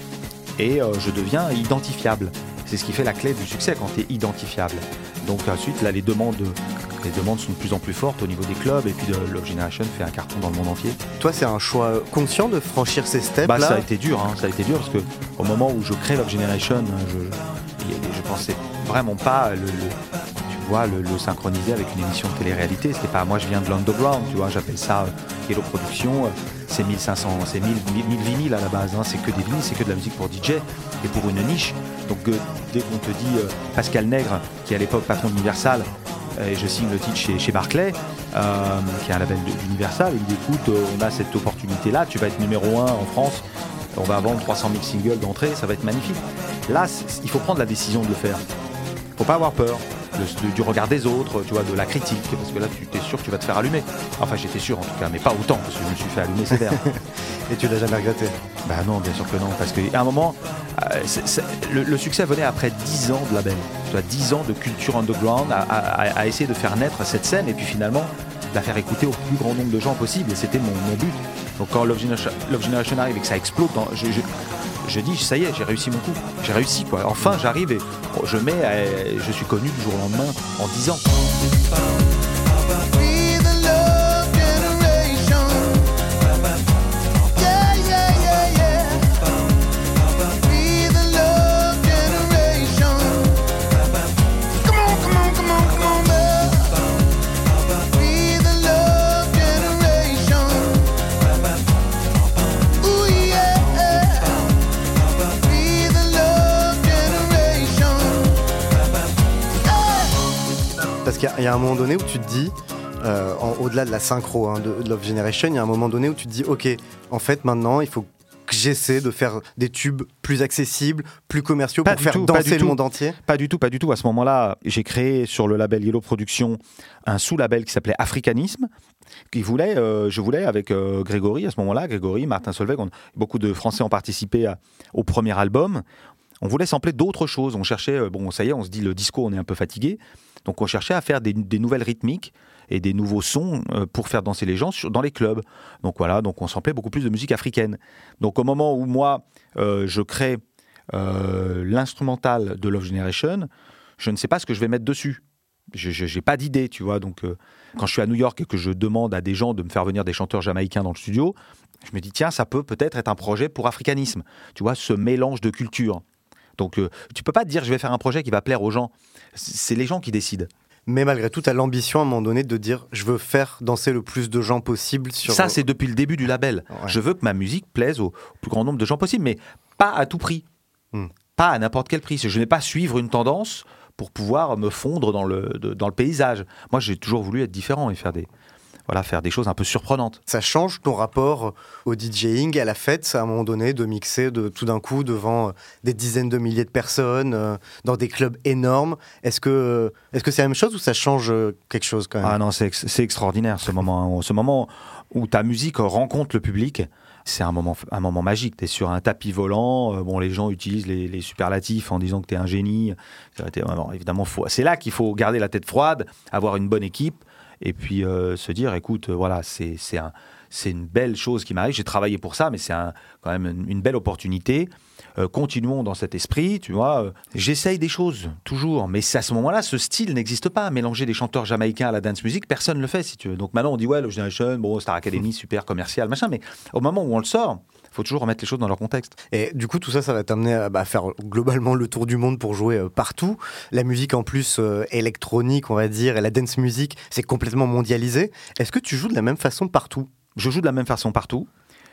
Et euh, je deviens identifiable. C'est ce qui fait la clé du succès quand tu es identifiable. Donc ensuite, là, les demandes, les demandes sont de plus en plus fortes au niveau des clubs. Et puis de, Love Generation fait un carton dans le monde entier. Toi, c'est un choix conscient de franchir ces steps bah, là. Ça a été dur, hein, ça a été dur parce que au moment où je crée Love Generation, je, je pensais vraiment pas le, le tu vois, le, le synchroniser avec une émission de télé-réalité. C'était pas, moi, je viens de l'underground, tu vois, j'appelle ça euh, Hello Production. C'est mille cinq cents, c'est mille, mille vinyles à la base, hein. C'est que des vinyles, c'est que de la musique pour D J et pour une niche. Donc euh, dès qu'on te dit euh, Pascal Nègre, qui est à l'époque patron d'Universal, euh, et je signe le titre chez, chez Barclay, euh, qui est un label d'Universal, il me dit écoute, euh, on a cette opportunité-là, tu vas être numéro un en France, on va vendre trois cent mille singles d'entrée, ça va être magnifique. Là, il faut prendre la décision de le faire. Faut pas avoir peur. De, de, du regard des autres, tu vois, de la critique, parce que là tu es sûr que tu vas te faire allumer. Enfin j'étais sûr en tout cas, mais pas autant, parce que je me suis fait allumer sévère. Et tu l'as jamais regretté? Bah non, bien sûr que non, parce qu'à un moment, euh, c'est, c'est, le, le succès venait après dix ans de label, tu vois, dix ans de culture underground, à, à, à essayer de faire naître cette scène, et puis finalement, la faire écouter au plus grand nombre de gens possible, et c'était mon, mon but. Donc quand Love Generation, Love Generation arrive et que ça explose, dans, je, je, je dis ça y est, j'ai réussi mon coup, j'ai réussi quoi. Enfin j'arrive et je mets, je suis connu du jour au lendemain en dix ans. Generation. qu'il y, y a un moment donné où tu te dis, euh, en, au-delà de la synchro hein, de, de Love Generation, il y a un moment donné où tu te dis, ok, en fait maintenant il faut que j'essaie de faire des tubes plus accessibles, plus commerciaux Pas pour du faire tout, pas danser du le tout. monde entier. Pas du tout, pas du tout. À ce moment-là, j'ai créé sur le label Yellow Productions un sous-label qui s'appelait Africanisme, qui voulait, euh, je voulais avec euh, Grégory à ce moment-là, Grégory, Martin Solveig, on- beaucoup de Français ont participé à- au premier album. On voulait sampler d'autres choses. On cherchait, euh, bon, ça y est, on se dit le disco, on est un peu fatigué, donc on cherchait à faire des, des nouvelles rythmiques et des nouveaux sons euh, pour faire danser les gens sur- dans les clubs. Donc voilà, donc on samplait beaucoup plus de musique africaine. Donc au moment où moi euh, je crée euh, l'instrumental de Love Generation, je ne sais pas ce que je vais mettre dessus. Je n'ai pas d'idée, tu vois. Donc, euh, quand je suis à New York et que je demande à des gens de me faire venir des chanteurs jamaïcains dans le studio, je me dis, tiens, ça peut peut-être être un projet pour Africanisme. Tu vois, ce mélange de cultures. Donc, euh, tu peux pas te dire, je vais faire un projet qui va plaire aux gens. C'est les gens qui décident. Mais malgré tout, tu as l'ambition à un moment donné de dire, je veux faire danser le plus de gens possible sur... Ça, c'est depuis le début du label. Ouais. Je veux que ma musique plaise au, au plus grand nombre de gens possible, mais pas à tout prix. Hmm. Pas à n'importe quel prix. Je n'ai pas suivre une tendance pour pouvoir me fondre dans le, de- dans le paysage. Moi, j'ai toujours voulu être différent et faire des, voilà, faire des choses un peu surprenantes. Ça change ton rapport au DJing, à la fête, à un moment donné, de mixer de, tout d'un coup devant euh, des dizaines de milliers de personnes, euh, dans des clubs énormes. Est-ce que, euh, est-ce que c'est la même chose ou ça change euh, quelque chose quand même? Ah non, c'est ex- c'est extraordinaire ce moment. hein. Ce moment où ta musique rencontre le public, c'est un moment, un moment magique. Tu es sur un tapis volant, euh, bon, les gens utilisent les, les superlatifs en disant que tu es un génie. C'est- t'es- bon, évidemment, faut- c'est là qu'il faut garder la tête froide, avoir une bonne équipe et puis euh, se dire, écoute, euh, voilà, c'est c'est un- c'est une belle chose qui m'arrive. J'ai travaillé pour ça, mais c'est un- quand même une, une belle opportunité. Euh, continuons dans cet esprit, tu vois. Euh, J'essaye des choses, toujours. Mais c'est à ce moment-là, ce style n'existe pas. Mélanger des chanteurs jamaïcains à la dance music, personne ne le fait, si tu veux. Donc maintenant, on dit, ouais, Love Generation, bon, Star Academy, super commercial, machin. Mais au moment où on le sort, il faut toujours remettre les choses dans leur contexte. Et du coup, tout ça, ça va t'amener à bah, faire globalement le tour du monde pour jouer euh, partout. La musique en plus euh, électronique, on va dire, et la dance music, c'est complètement mondialisé. Est-ce que tu joues de la même façon partout? Je joue de la même façon partout.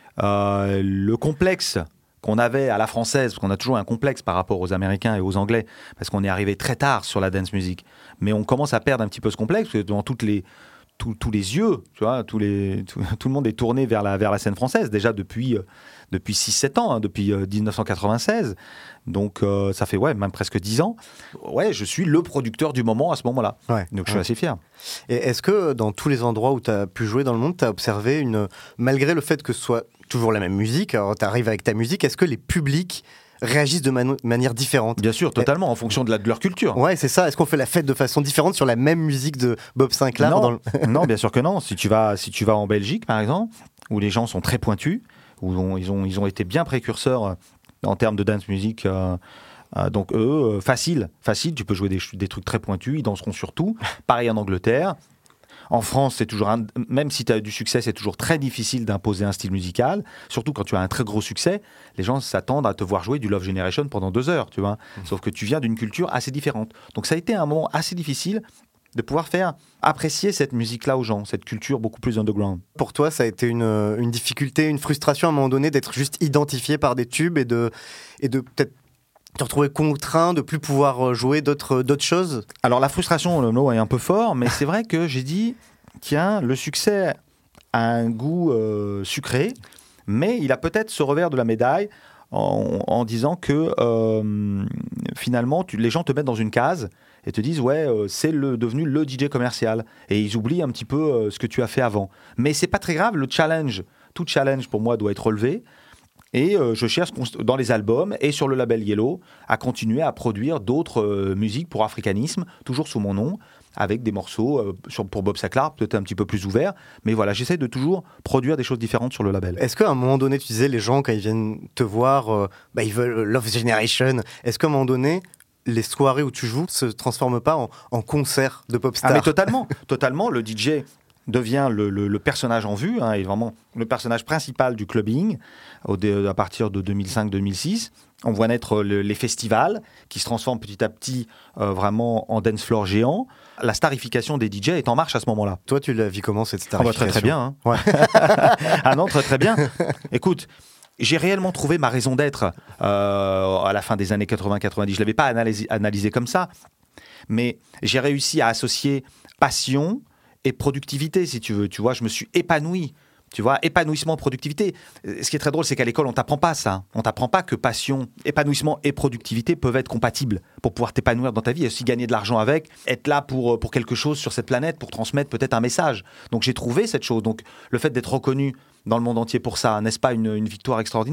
Euh, le complexe qu'on avait à la française, parce qu'on a toujours un complexe par rapport aux Américains et aux Anglais, parce qu'on est arrivé très tard sur la dance music. Mais on commence à perdre un petit peu ce complexe, parce que dans toutes les, tous, tous les yeux, tu vois, tous les, tout, tout le monde est tourné vers la, vers la scène française, déjà depuis, euh, depuis six sept ans, hein, depuis euh, dix-neuf cent quatre-vingt-seize. Donc euh, ça fait ouais, même presque dix ans. Ouais, je suis le producteur du moment à ce moment-là. Ouais. Donc je suis Ouais. assez fier. Et est-ce que dans tous les endroits où tu as pu jouer dans le monde, tu as observé une. Malgré le fait que ce soit toujours la même musique, alors tu arrives avec ta musique, est-ce que les publics réagissent de mano- manière différente? Bien sûr, totalement, en fonction de, la, de leur culture. Ouais, c'est ça. Est-ce qu'on fait la fête de façon différente sur la même musique de Bob Sinclair non, dans le... non, bien sûr que non. Si tu vas, si tu vas en Belgique, par exemple, où les gens sont très pointus, où on- ils, ont, ils ont été bien précurseurs euh, en termes de dance music. euh, euh, donc eux, euh, facile, facile. Tu peux jouer des, ch- des trucs très pointus. Ils danseront sur tout. Pareil en Angleterre. En France, c'est toujours un- même si tu as du succès, c'est toujours très difficile d'imposer un style musical. Surtout quand tu as un très gros succès, les gens s'attendent à te voir jouer du Love Generation pendant deux heures, tu vois. Sauf que tu viens d'une culture assez différente. Donc ça a été un moment assez difficile de pouvoir faire apprécier cette musique-là aux gens, cette culture beaucoup plus underground. Pour toi, ça a été une, une difficulté, une frustration à un moment donné d'être juste identifié par des tubes et de, et de peut-être te retrouver contraint de plus pouvoir jouer d'autres, d'autres choses? Alors la frustration, le mot est un peu fort, mais c'est vrai que j'ai dit, tiens, le succès a un goût euh, sucré, mais il a peut-être ce revers de la médaille en, en disant que euh, finalement, tu, les gens te mettent dans une case et te disent, ouais, euh, c'est le, devenu le D J commercial. Et ils oublient un petit peu euh, ce que tu as fait avant. Mais c'est pas très grave, le challenge, tout challenge pour moi doit être relevé. Et euh, je cherche const- dans les albums et sur le label Yellow à continuer à produire d'autres euh, musiques pour Africanisme, toujours sous mon nom, avec des morceaux euh, sur, pour Bob Sinclair, peut-être un petit peu plus ouverts. Mais voilà, j'essaie de toujours produire des choses différentes sur le label. Est-ce qu'à un moment donné, tu disais, les gens, quand ils viennent te voir, euh, bah, ils veulent Love Generation. Est-ce qu'à un moment donné, les soirées où tu joues se transforment pas en, en concert de pop star? Ah mais totalement, totalement. Le D J devient le, le- le personnage en vue, hein, et vraiment le personnage principal du clubbing au dé- à partir de deux mille cinq deux mille six. On voit naître le- les festivals qui se transforment petit à petit euh, vraiment en dance floor géant. La starification des D J est en marche à ce moment-là. Toi, tu l'as vu comment cette Ah bah, starification? très très bien. hein. Ouais. Ah non, très très bien. Écoute, j'ai réellement trouvé ma raison d'être euh, à la fin des années quatre-vingts quatre-vingt-dix. Je ne l'avais pas analysé, analysé comme ça. Mais j'ai réussi à associer passion et productivité, si tu veux. Tu vois, je me suis épanoui. Tu vois, épanouissement, productivité. Ce qui est très drôle, c'est qu'à l'école, on t'apprend pas ça. On t'apprend pas que passion, épanouissement et productivité peuvent être compatibles pour pouvoir t'épanouir dans ta vie et aussi gagner de l'argent avec, être là pour, pour quelque chose sur cette planète, pour transmettre peut-être un message. Donc j'ai trouvé cette chose. Donc le fait d'être reconnu dans le monde entier pour ça, n'est-ce pas une, une victoire extraordinaire ?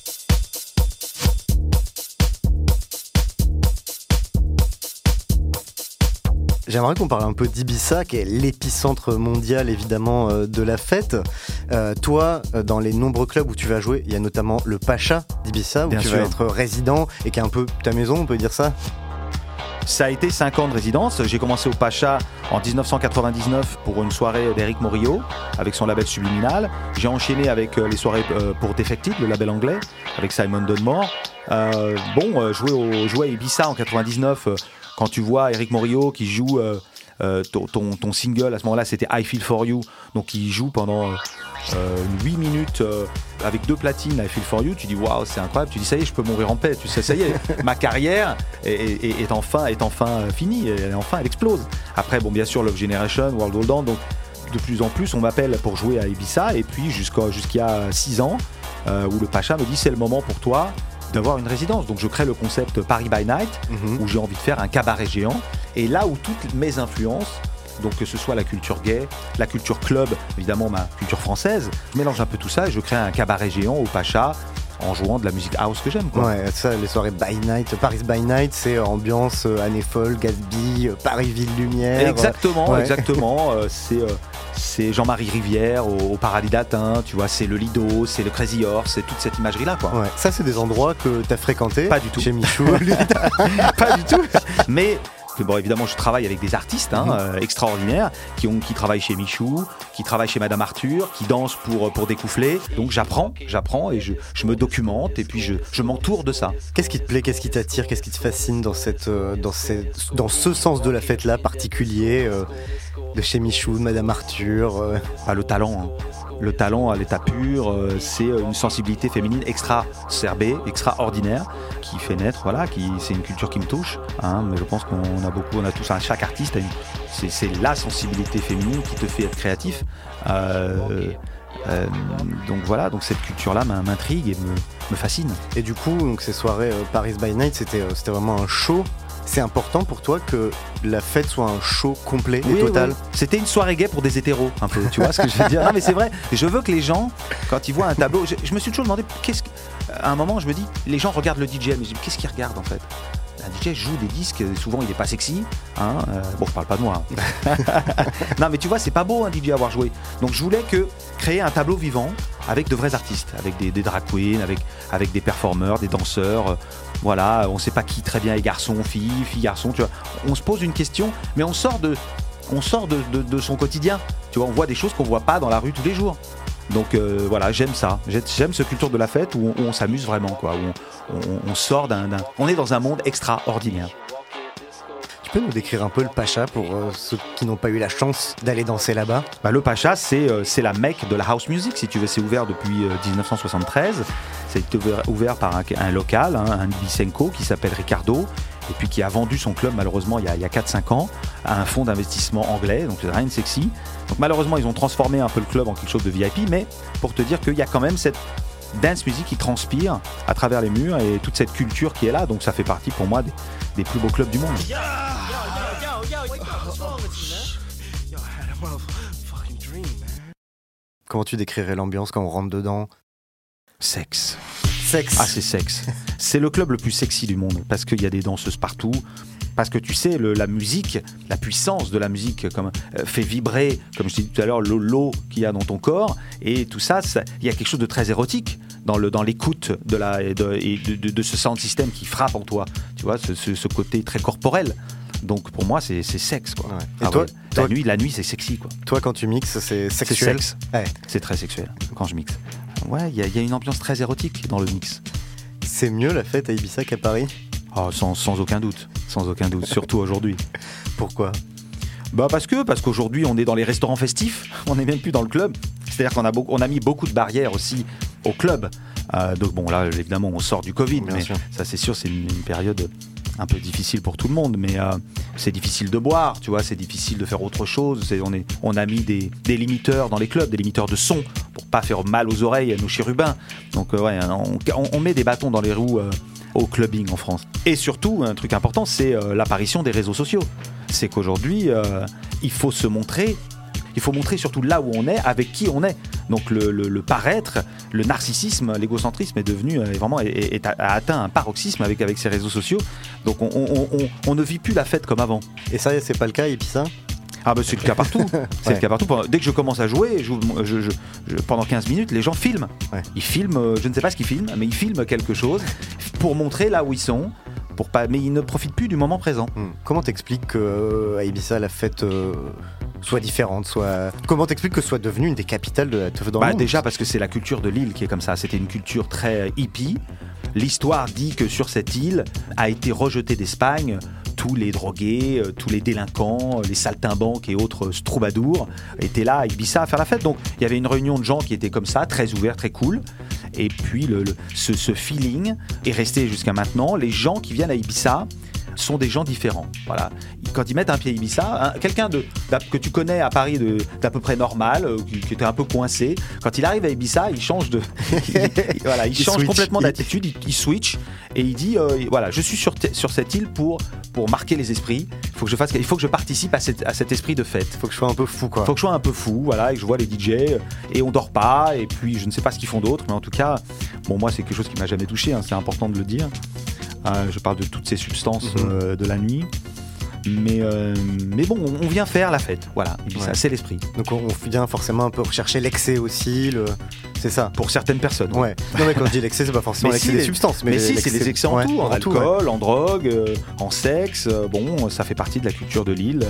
J'aimerais qu'on parle un peu d'Ibiza, qui est l'épicentre mondial évidemment euh, de la fête. Euh, toi, euh, dans les nombreux clubs où tu vas jouer, il y a notamment le Pacha d'Ibiza, où Bien tu sûr. vas être résident et qui est un peu ta maison, on peut dire ça ? Ça a été cinq ans de résidence. J'ai commencé au Pacha en dix-neuf cent quatre-vingt-dix-neuf pour une soirée d'Éric Morillo avec son label Subliminal. J'ai enchaîné avec euh, les soirées euh, pour Defected, le label anglais, avec Simon Dunmore. Euh, bon, euh, jouer, au, jouer à Ibiza en quatre-vingt-dix-neuf, euh, quand tu vois Éric Morillo qui joue euh, euh, ton, ton, ton single, à ce moment-là, c'était I Feel For You. Donc il joue pendant euh, huit minutes euh, avec deux platines, I Feel For You. Tu dis waouh, c'est incroyable. Tu dis ça y est, je peux mourir en paix. Tu sais, ça y est, ma carrière est, est, est enfin, est enfin finie. Elle est enfin, elle explose. Après, bon, bien sûr, Love Generation, World Hold On. Donc de plus en plus, on m'appelle pour jouer à Ibiza. Et puis jusqu'à, jusqu'il y a six ans, euh, où le Pacha me dit c'est le moment pour toi d'avoir une résidence. Donc je crée le concept Paris by Night, Mhm. où j'ai envie de faire un cabaret géant. Et là où toutes mes influences, donc que ce soit la culture gay, la culture club, évidemment ma culture française, je mélange un peu tout ça et je crée un cabaret géant au Pacha en jouant de la musique house que j'aime, quoi. Ouais, ça, les soirées by night, Paris by night, c'est ambiance euh, année folle, Gatsby, euh, Paris ville lumière. Exactement, Ouais. exactement. Euh, c'est, euh, c'est Jean-Marie Rivière au, au Paradis Latin, tu vois, c'est le Lido, c'est le Crazy Horse, c'est toute cette imagerie-là, quoi. Ouais. Ça, c'est des endroits que tu as fréquentés. Pas du tout. Chez Michou. Pas du tout. Mais bon, évidemment, je travaille avec des artistes hein, Mhm. euh, extraordinaires qui, ont, qui travaillent chez Michou, qui travaillent chez Madame Arthur, qui dansent pour, pour découfler. Donc j'apprends, j'apprends et je, je me documente et puis je, je m'entoure de ça. Qu'est-ce qui te plaît, qu'est-ce qui t'attire, qu'est-ce qui te fascine dans, cette, euh, dans, cette, dans ce sens de la fête-là particulier euh, de chez Michou, de Madame Arthur euh. Pas le talent. Hein. Le talent à l'état pur, euh, c'est une sensibilité féminine extra-cerbée, extraordinaire, qui fait naître, voilà, qui, c'est une culture qui me touche. Hein, mais je pense qu'on a beaucoup, on a tous, hein, chaque artiste a une, c'est, c'est la sensibilité féminine qui te fait être créatif. Euh, euh, donc voilà, donc cette culture-là m'intrigue et me, me fascine. Et du coup, donc, ces soirées euh, Paris by Night, c'était, euh, c'était vraiment un show. C'est important pour toi que la fête soit un show complet et Oui, total. oui. C'était une soirée gay pour des hétéros, un peu. Tu vois ce que je veux dire? Non, mais c'est vrai. Je veux que les gens, quand ils voient un tableau, je, je me suis toujours demandé, qu'est-ce que, à un moment, je me dis, les gens regardent le D J, mais je me dis, qu'est-ce qu'ils regardent en fait? Un D J joue des disques, souvent il est pas sexy. Hein, euh, bon, je parle pas de moi. Hein. Non, mais tu vois, c'est pas beau un D J à avoir joué. Donc je voulais que créer un tableau vivant avec de vrais artistes, avec des, des drag queens, avec, avec des performeurs, des danseurs. Euh, voilà, on sait pas qui très bien est garçon, fille, fille, garçon. Tu vois, on se pose une question, mais on sort de, on sort de, de, de son quotidien. Tu vois, on voit des choses qu'on voit pas dans la rue tous les jours. Donc euh, voilà, j'aime ça. J'aime cette culture de la fête où on, où on s'amuse vraiment, quoi. Où on, on, on sort d'un, d'un, on est dans un monde extraordinaire. Tu peux nous décrire un peu le Pacha pour euh, ceux qui n'ont pas eu la chance d'aller danser là-bas? Bah, le Pacha, c'est, euh, c'est la mecque de la house music, si tu veux. C'est ouvert depuis euh, dix-neuf cent soixante-treize. C'est ouvert, ouvert par un, un local, hein, un Ibicenco qui s'appelle Ricardo, et puis qui a vendu son club malheureusement il y a, il y a quatre cinq ans à un fonds d'investissement anglais, donc c'est rien de sexy. Donc malheureusement ils ont transformé un peu le club en quelque chose de V I P, mais pour te dire qu'il y a quand même cette dance music qui transpire à travers les murs et toute cette culture qui est là, donc ça fait partie pour moi des, des plus beaux clubs du monde. Comment tu décrirais l'ambiance quand on rentre dedans? Sexe. Sexe. Ah, c'est sexe. C'est le club le plus sexy du monde parce qu'il y a des danseuses partout. Parce que tu sais, le, la musique, la puissance de la musique comme, euh, fait vibrer, comme je disais tout à l'heure, le, l'eau qu'il y a dans ton corps. Et tout ça, ça, il y a quelque chose de très érotique dans, le, dans l'écoute de, la, de, de, de, de ce sound system qui frappe en toi. Tu vois, ce, ce, ce côté très corporel. Donc pour moi, c'est, c'est sexe, quoi. Ouais. Et Ah toi, ouais. toi- la, nuit, la nuit, c'est sexy, quoi. Toi, quand tu mixes, c'est sexuel? C'est sexe. Ouais. C'est très sexuel quand je mixe. Ouais, il y, y a une ambiance très érotique dans le mix. C'est mieux la fête à Ibiza qu'à Paris? Oh, sans, sans aucun doute, sans aucun doute, surtout aujourd'hui. Pourquoi? Bah parce que parce qu'aujourd'hui on est dans les restaurants festifs, on n'est même plus dans le club. C'est-à-dire qu'on a beaucoup, on a mis beaucoup de barrières aussi au club. Euh, donc bon là évidemment on sort du Covid, Bien mais sûr. ça c'est sûr c'est une, une période un peu difficile pour tout le monde, mais euh, c'est difficile de boire, tu vois, c'est difficile de faire autre chose. C'est, on, est, on a mis des, des limiteurs dans les clubs, des limiteurs de son pour pas faire mal aux oreilles à nos chérubins. Donc euh, ouais, on, on met des bâtons dans les roues euh, au clubbing en France. Et surtout, un truc important, c'est euh, l'apparition des réseaux sociaux. C'est qu'aujourd'hui, euh, il faut se montrer. Il faut montrer surtout là où on est, avec qui on est. Donc le, le, le paraître, le narcissisme, l'égocentrisme est devenu est vraiment est, est, a atteint un paroxysme avec avec ces réseaux sociaux. Donc on, on, on, on ne vit plus la fête comme avant. Et ça, c'est pas le cas, et puis ça Ah bah c'est le cas partout. C'est ouais. le cas partout. Dès que je commence à jouer, je, je, je, je, pendant quinze minutes, les gens filment. Ouais. Ils filment, je ne sais pas ce qu'ils filment, mais ils filment quelque chose pour montrer là où ils sont. Pour pas, mais ils ne profitent plus du moment présent. Hum. Comment t'expliques qu'à euh, Ibiza, la fête euh, soit différente, soit... Comment t'expliques que ce soit devenu une des capitales de la teuf dans bah, le monde ? Déjà parce que c'est la culture de l'île qui est comme ça. C'était une culture très hippie. L'histoire dit que sur cette île a été rejeté d'Espagne tous les drogués, tous les délinquants, les saltimbanques et autres troubadours étaient là à Ibiza à faire la fête. Donc il y avait une réunion de gens qui étaient comme ça, très ouverts, très cool. Et puis le, le, ce, ce feeling est resté jusqu'à maintenant. Les gens qui viennent à Ibiza sont des gens différents. Voilà. Quand ils mettent un pied à Ibiza, hein, quelqu'un de, que tu connais à Paris de, d'à peu près normal, euh, qui, qui était un peu coincé, quand il arrive à Ibiza, il change de, il, voilà, il, il change switch. complètement d'attitude, il, il switch et il dit euh, voilà, je suis sur, t- sur cette île pour pour marquer les esprits. Il faut que je fasse, il faut que je participe à, cette, à cet esprit de fête. Il faut que je sois un peu fou, quoi. Il faut que je sois un peu fou, voilà, et que je vois les D J et on dort pas. Et puis je ne sais pas ce qu'ils font d'autre, mais en tout cas, bon, moi c'est quelque chose qui m'a jamais touché. Hein, c'est important de le dire. Euh, je parle de toutes ces substances mmh. euh, de la nuit. Mais, euh, mais bon, on vient faire la fête, voilà, Ibiza, ouais. c'est l'esprit. Donc on vient forcément un peu rechercher l'excès aussi, le... c'est ça. Pour certaines personnes. Ouais. Non mais quand je dis l'excès, c'est pas forcément mais l'excès si, des les... substances. Mais, mais si, c'est les excès en ouais, tout, en, en alcool, tout, ouais. en drogue, euh, en sexe, euh, bon, ça fait partie de la culture de l'île.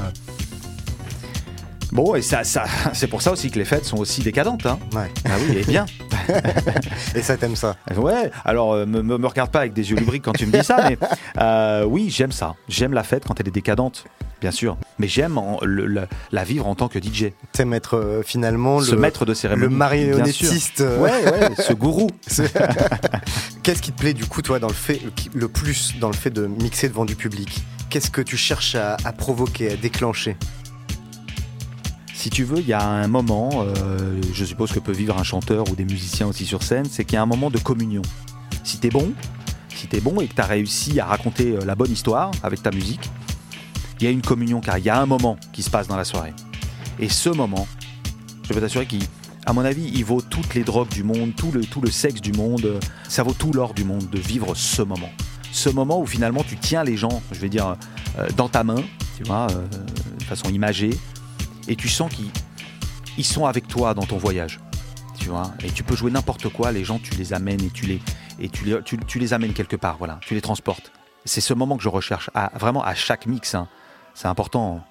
Bon, et ça, ça, c'est pour ça aussi que les fêtes sont aussi décadentes. Hein. Ouais. Ah oui, et bien. Et ça, t'aimes ça ? Ouais, alors euh, me, me regarde pas avec des yeux lubriques quand tu me dis ça, mais euh, oui, j'aime ça. J'aime la fête quand elle est décadente, bien sûr. Mais j'aime en, le, la, la vivre en tant que D J. T'aimes être euh, finalement ce le maître de cérémonie. Le marionnettiste. Euh... Ouais, ouais, ce gourou. Qu'est-ce qui te plaît du coup, toi, dans le fait, le plus dans le fait de mixer devant du public ? Qu'est-ce que tu cherches à, à provoquer, à déclencher ? Si tu veux, il y a un moment, euh, je suppose que peut vivre un chanteur ou des musiciens aussi sur scène, c'est qu'il y a un moment de communion. Si t'es bon, si t'es bon et que t'as réussi à raconter la bonne histoire avec ta musique, il y a une communion car il y a un moment qui se passe dans la soirée. Et ce moment, je peux t'assurer qu'à mon avis, il vaut toutes les drogues du monde, tout le, tout le sexe du monde, ça vaut tout l'or du monde de vivre ce moment. Ce moment où finalement tu tiens les gens, je vais dire, euh, dans ta main, tu vois, euh, de façon imagée, et tu sens qu'ils ils sont avec toi dans ton voyage, tu vois. Et tu peux jouer n'importe quoi, les gens, tu les amènes et tu les, et tu les, tu, tu les amènes quelque part, voilà. Tu les transportes. C'est ce moment que je recherche, à, vraiment à chaque mix, hein. C'est important.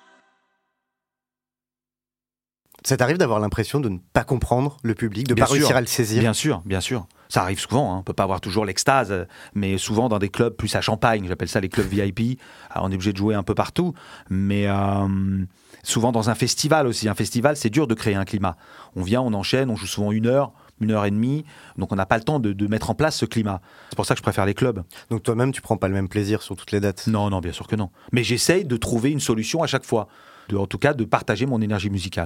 Ça t'arrive d'avoir l'impression de ne pas comprendre le public, de ne pas sûr. réussir à le saisir ? Bien sûr, bien sûr. Ça arrive souvent, hein. On ne peut pas avoir toujours l'extase, mais souvent dans des clubs plus à Champagne, j'appelle ça les clubs V I P. Alors on est obligé de jouer un peu partout, mais euh, souvent dans un festival aussi. Un festival, c'est dur de créer un climat. On vient, on enchaîne, on joue souvent une heure, une heure et demie, donc on n'a pas le temps de, de mettre en place ce climat. C'est pour ça que je préfère les clubs. Donc toi-même, tu ne prends pas le même plaisir sur toutes les dates ? Non, non, bien sûr que non. Mais j'essaye de trouver une solution à chaque fois. De, en tout cas, de partager mon énergie musicale.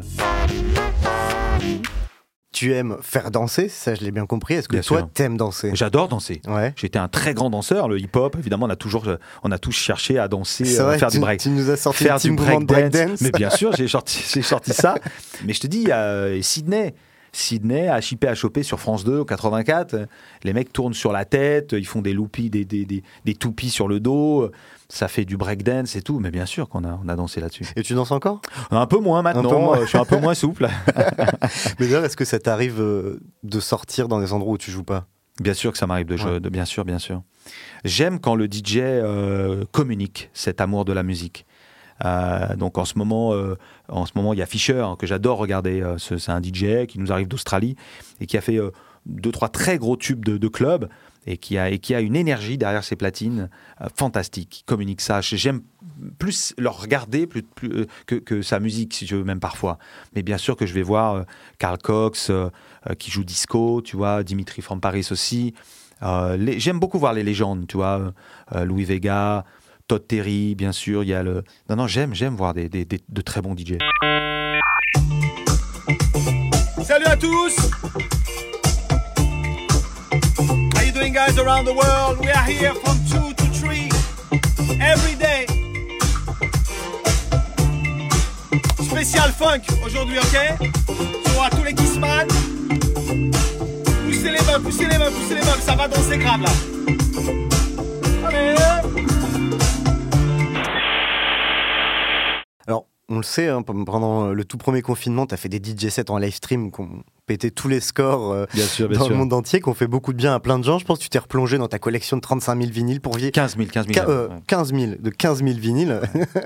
Tu aimes faire danser, ça je l'ai bien compris. Est-ce que bien toi, sûr. t'aimes danser ? J'adore danser. Ouais. J'étais un très grand danseur. Le hip-hop, évidemment, on a toujours, on a tous cherché à danser, c'est vrai, à faire tu, du break, tu nous as sorti faire du break, break dance. dance. Mais bien sûr, j'ai sorti, j'ai sorti ça. Mais je te dis, euh, Sydney. Sydney, à chipper à choper sur France deux, au quatre-vingt-quatre, les mecs tournent sur la tête, ils font des loopis, des, des, des, des toupies sur le dos, ça fait du breakdance et tout, mais bien sûr qu'on a, on a dansé là-dessus. Et tu danses encore ? Un peu moins maintenant, peu moins. Je suis un peu moins souple. Mais d'ailleurs, est-ce que ça t'arrive de sortir dans des endroits où tu joues pas ? Bien sûr que ça m'arrive de jouer, ouais. de, bien sûr, bien sûr. J'aime quand le D J euh, communique cet amour de la musique. Euh, donc en ce moment, euh, en ce moment, il y a Fisher hein, que j'adore regarder. Euh, c'est, c'est un D J qui nous arrive d'Australie et qui a fait euh, deux, trois très gros tubes de, de club et qui a et qui a une énergie derrière ses platines euh, fantastique. Qui communique ça. J'aime plus le regarder plus, plus euh, que, que sa musique, si tu veux, même parfois. Mais bien sûr que je vais voir euh, Carl Cox euh, euh, qui joue disco, tu vois, Dimitri from Paris aussi. Euh, les, j'aime beaucoup voir les légendes, tu vois, euh, Louis Vega, Todd Terry, bien sûr. Il y a le. Non, non, j'aime, j'aime voir des, des, des, de très bons D J. Salut à tous. How you doing, guys, around the world? We are here from two to three every day. Spécial funk aujourd'hui, ok? Tu vois tous les Kissman. Poussez les mains, poussez les mains, poussez les mains, ça va danser grave là. Allez! Alors, on le sait, hein, pendant le tout premier confinement, tu as fait des D J sets en live stream qui ont pété tous les scores euh, bien sûr, bien dans sûr. le monde entier, qui ont fait beaucoup de bien à plein de gens. Je pense que tu t'es replongé dans ta collection de trente-cinq mille vinyles pour vivre. quinze mille, quinze mille. Qu- euh, quinze mille, de quinze mille vinyles.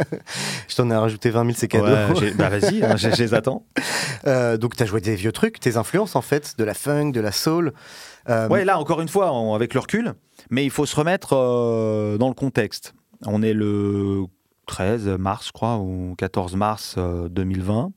Je t'en ai rajouté vingt mille, c'est cadeau. Ouais, j'ai, bah vas-y, hein, je les attends. Euh, donc, tu as joué des vieux trucs, tes influences en fait, de la funk, de la soul. Euh, Ouais, là, encore une fois, on- avec le recul, mais il faut se remettre euh, dans le contexte. On est le treize mars, je crois, ou quatorze mars euh, deux mille vingt.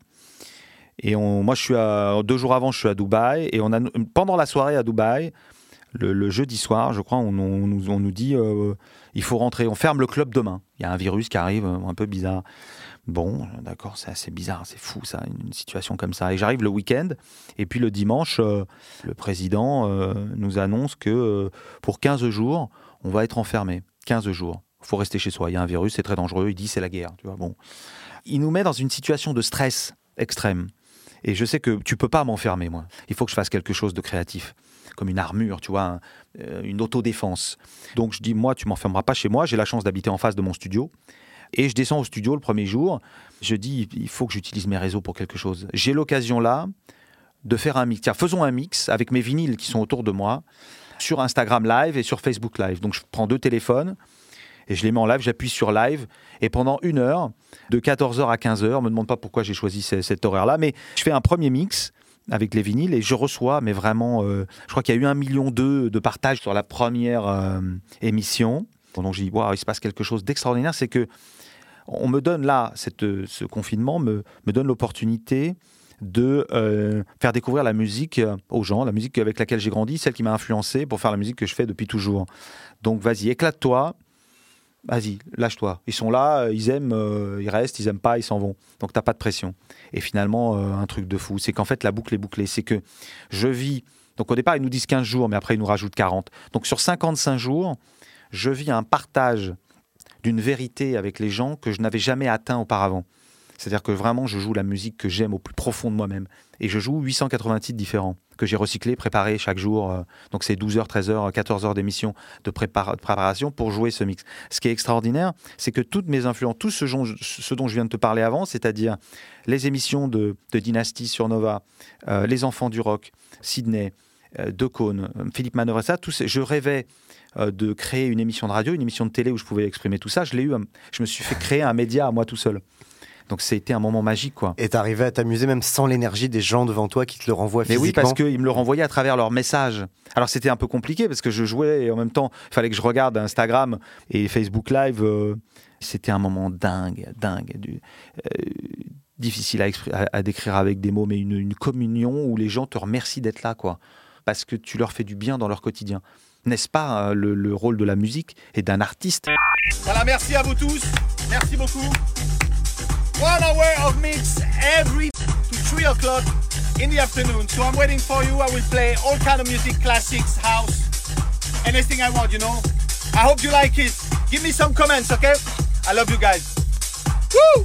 Et on, moi, je suis à, deux jours avant, je suis à Dubaï. Et on a, pendant la soirée à Dubaï, le, le jeudi soir, je crois, on, on nous, on nous dit euh, il faut rentrer, on ferme le club demain. Il y a un virus qui arrive, euh, un peu bizarre. Bon, d'accord, c'est assez bizarre, c'est fou ça, une, une situation comme ça. Et j'arrive le week-end, et puis le dimanche, euh, le président euh, nous annonce que euh, pour quinze jours, on va être enfermé. quinze jours. Il faut rester chez soi. Il y a un virus, c'est très dangereux. Il dit c'est la guerre. Tu vois, bon. Il nous met dans une situation de stress extrême. Et je sais que tu peux pas m'enfermer, moi. Il faut que je fasse quelque chose de créatif, comme une armure, tu vois, un, euh, une autodéfense. Donc je dis, moi, tu m'enfermeras pas chez moi. J'ai la chance d'habiter en face de mon studio. Et je descends au studio le premier jour. Je dis, il faut que j'utilise mes réseaux pour quelque chose. J'ai l'occasion là de faire un mix. Tiens, faisons un mix avec mes vinyles qui sont autour de moi sur Instagram Live et sur Facebook Live. Donc je prends deux téléphones et je les mets en live, j'appuie sur live et pendant une heure, de quatorze heures à quinze heures, ne me demande pas pourquoi j'ai choisi ce- cet horaire-là, mais je fais un premier mix avec les vinyles et je reçois, mais vraiment, euh, je crois qu'il y a eu un million deux de partages sur la première euh, émission. Donc je dis, waouh, il se passe quelque chose d'extraordinaire, c'est que on me donne là, cette, ce confinement me, me donne l'opportunité de euh, faire découvrir la musique aux gens, la musique avec laquelle j'ai grandi, celle qui m'a influencé pour faire la musique que je fais depuis toujours. Donc vas-y, éclate-toi, vas-y, lâche-toi. Ils sont là, ils aiment, euh, ils restent, ils aiment pas, ils s'en vont. Donc t'as pas de pression. Et finalement, euh, un truc de fou, c'est qu'en fait la boucle est bouclée. C'est que je vis, donc au départ ils nous disent quinze jours, mais après ils nous rajoutent quarante. Donc sur cinquante-cinq jours, je vis un partage d'une vérité avec les gens que je n'avais jamais atteint auparavant. C'est-à-dire que vraiment, je joue la musique que j'aime au plus profond de moi-même. Et je joue huit cent quatre-vingts titres différents que j'ai recyclés, préparés chaque jour. Donc c'est douze heures, treize heures, quatorze heures d'émission de, prépar- de préparation pour jouer ce mix. Ce qui est extraordinaire, c'est que toutes mes influences, tout ce, dont je, ce dont je viens de te parler avant, c'est-à-dire les émissions de, de Dynasty sur Nova, euh, Les Enfants du Rock, Sydney, euh, De Caunes, euh, Philippe Manœuvre, ça, tout ces, je rêvais euh, de créer une émission de radio, une émission de télé où je pouvais exprimer tout ça. Je l'ai eu, je me suis fait créer un média à moi tout seul. Donc c'était un moment magique, quoi. Et t'arrivais à t'amuser même sans l'énergie des gens devant toi qui te le renvoient Mais physiquement. oui, parce qu'ils me le renvoyaient à travers leurs messages. Alors c'était un peu compliqué parce que je jouais et en même temps, il fallait que je regarde Instagram et Facebook Live. Euh, c'était un moment dingue, dingue, du, euh, difficile à, expr- à, à décrire avec des mots, mais une, une communion où les gens te remercient d'être là, quoi. Parce que tu leur fais du bien dans leur quotidien. N'est-ce pas euh, le, le rôle de la musique et d'un artiste? Voilà, merci à vous tous. Merci beaucoup. One hour of mix every to three o'clock in the afternoon. So I'm waiting for you. I will play all kind of music, classics, house, anything I want, you know. I hope you like it. Give me some comments, okay? I love you guys. Woo!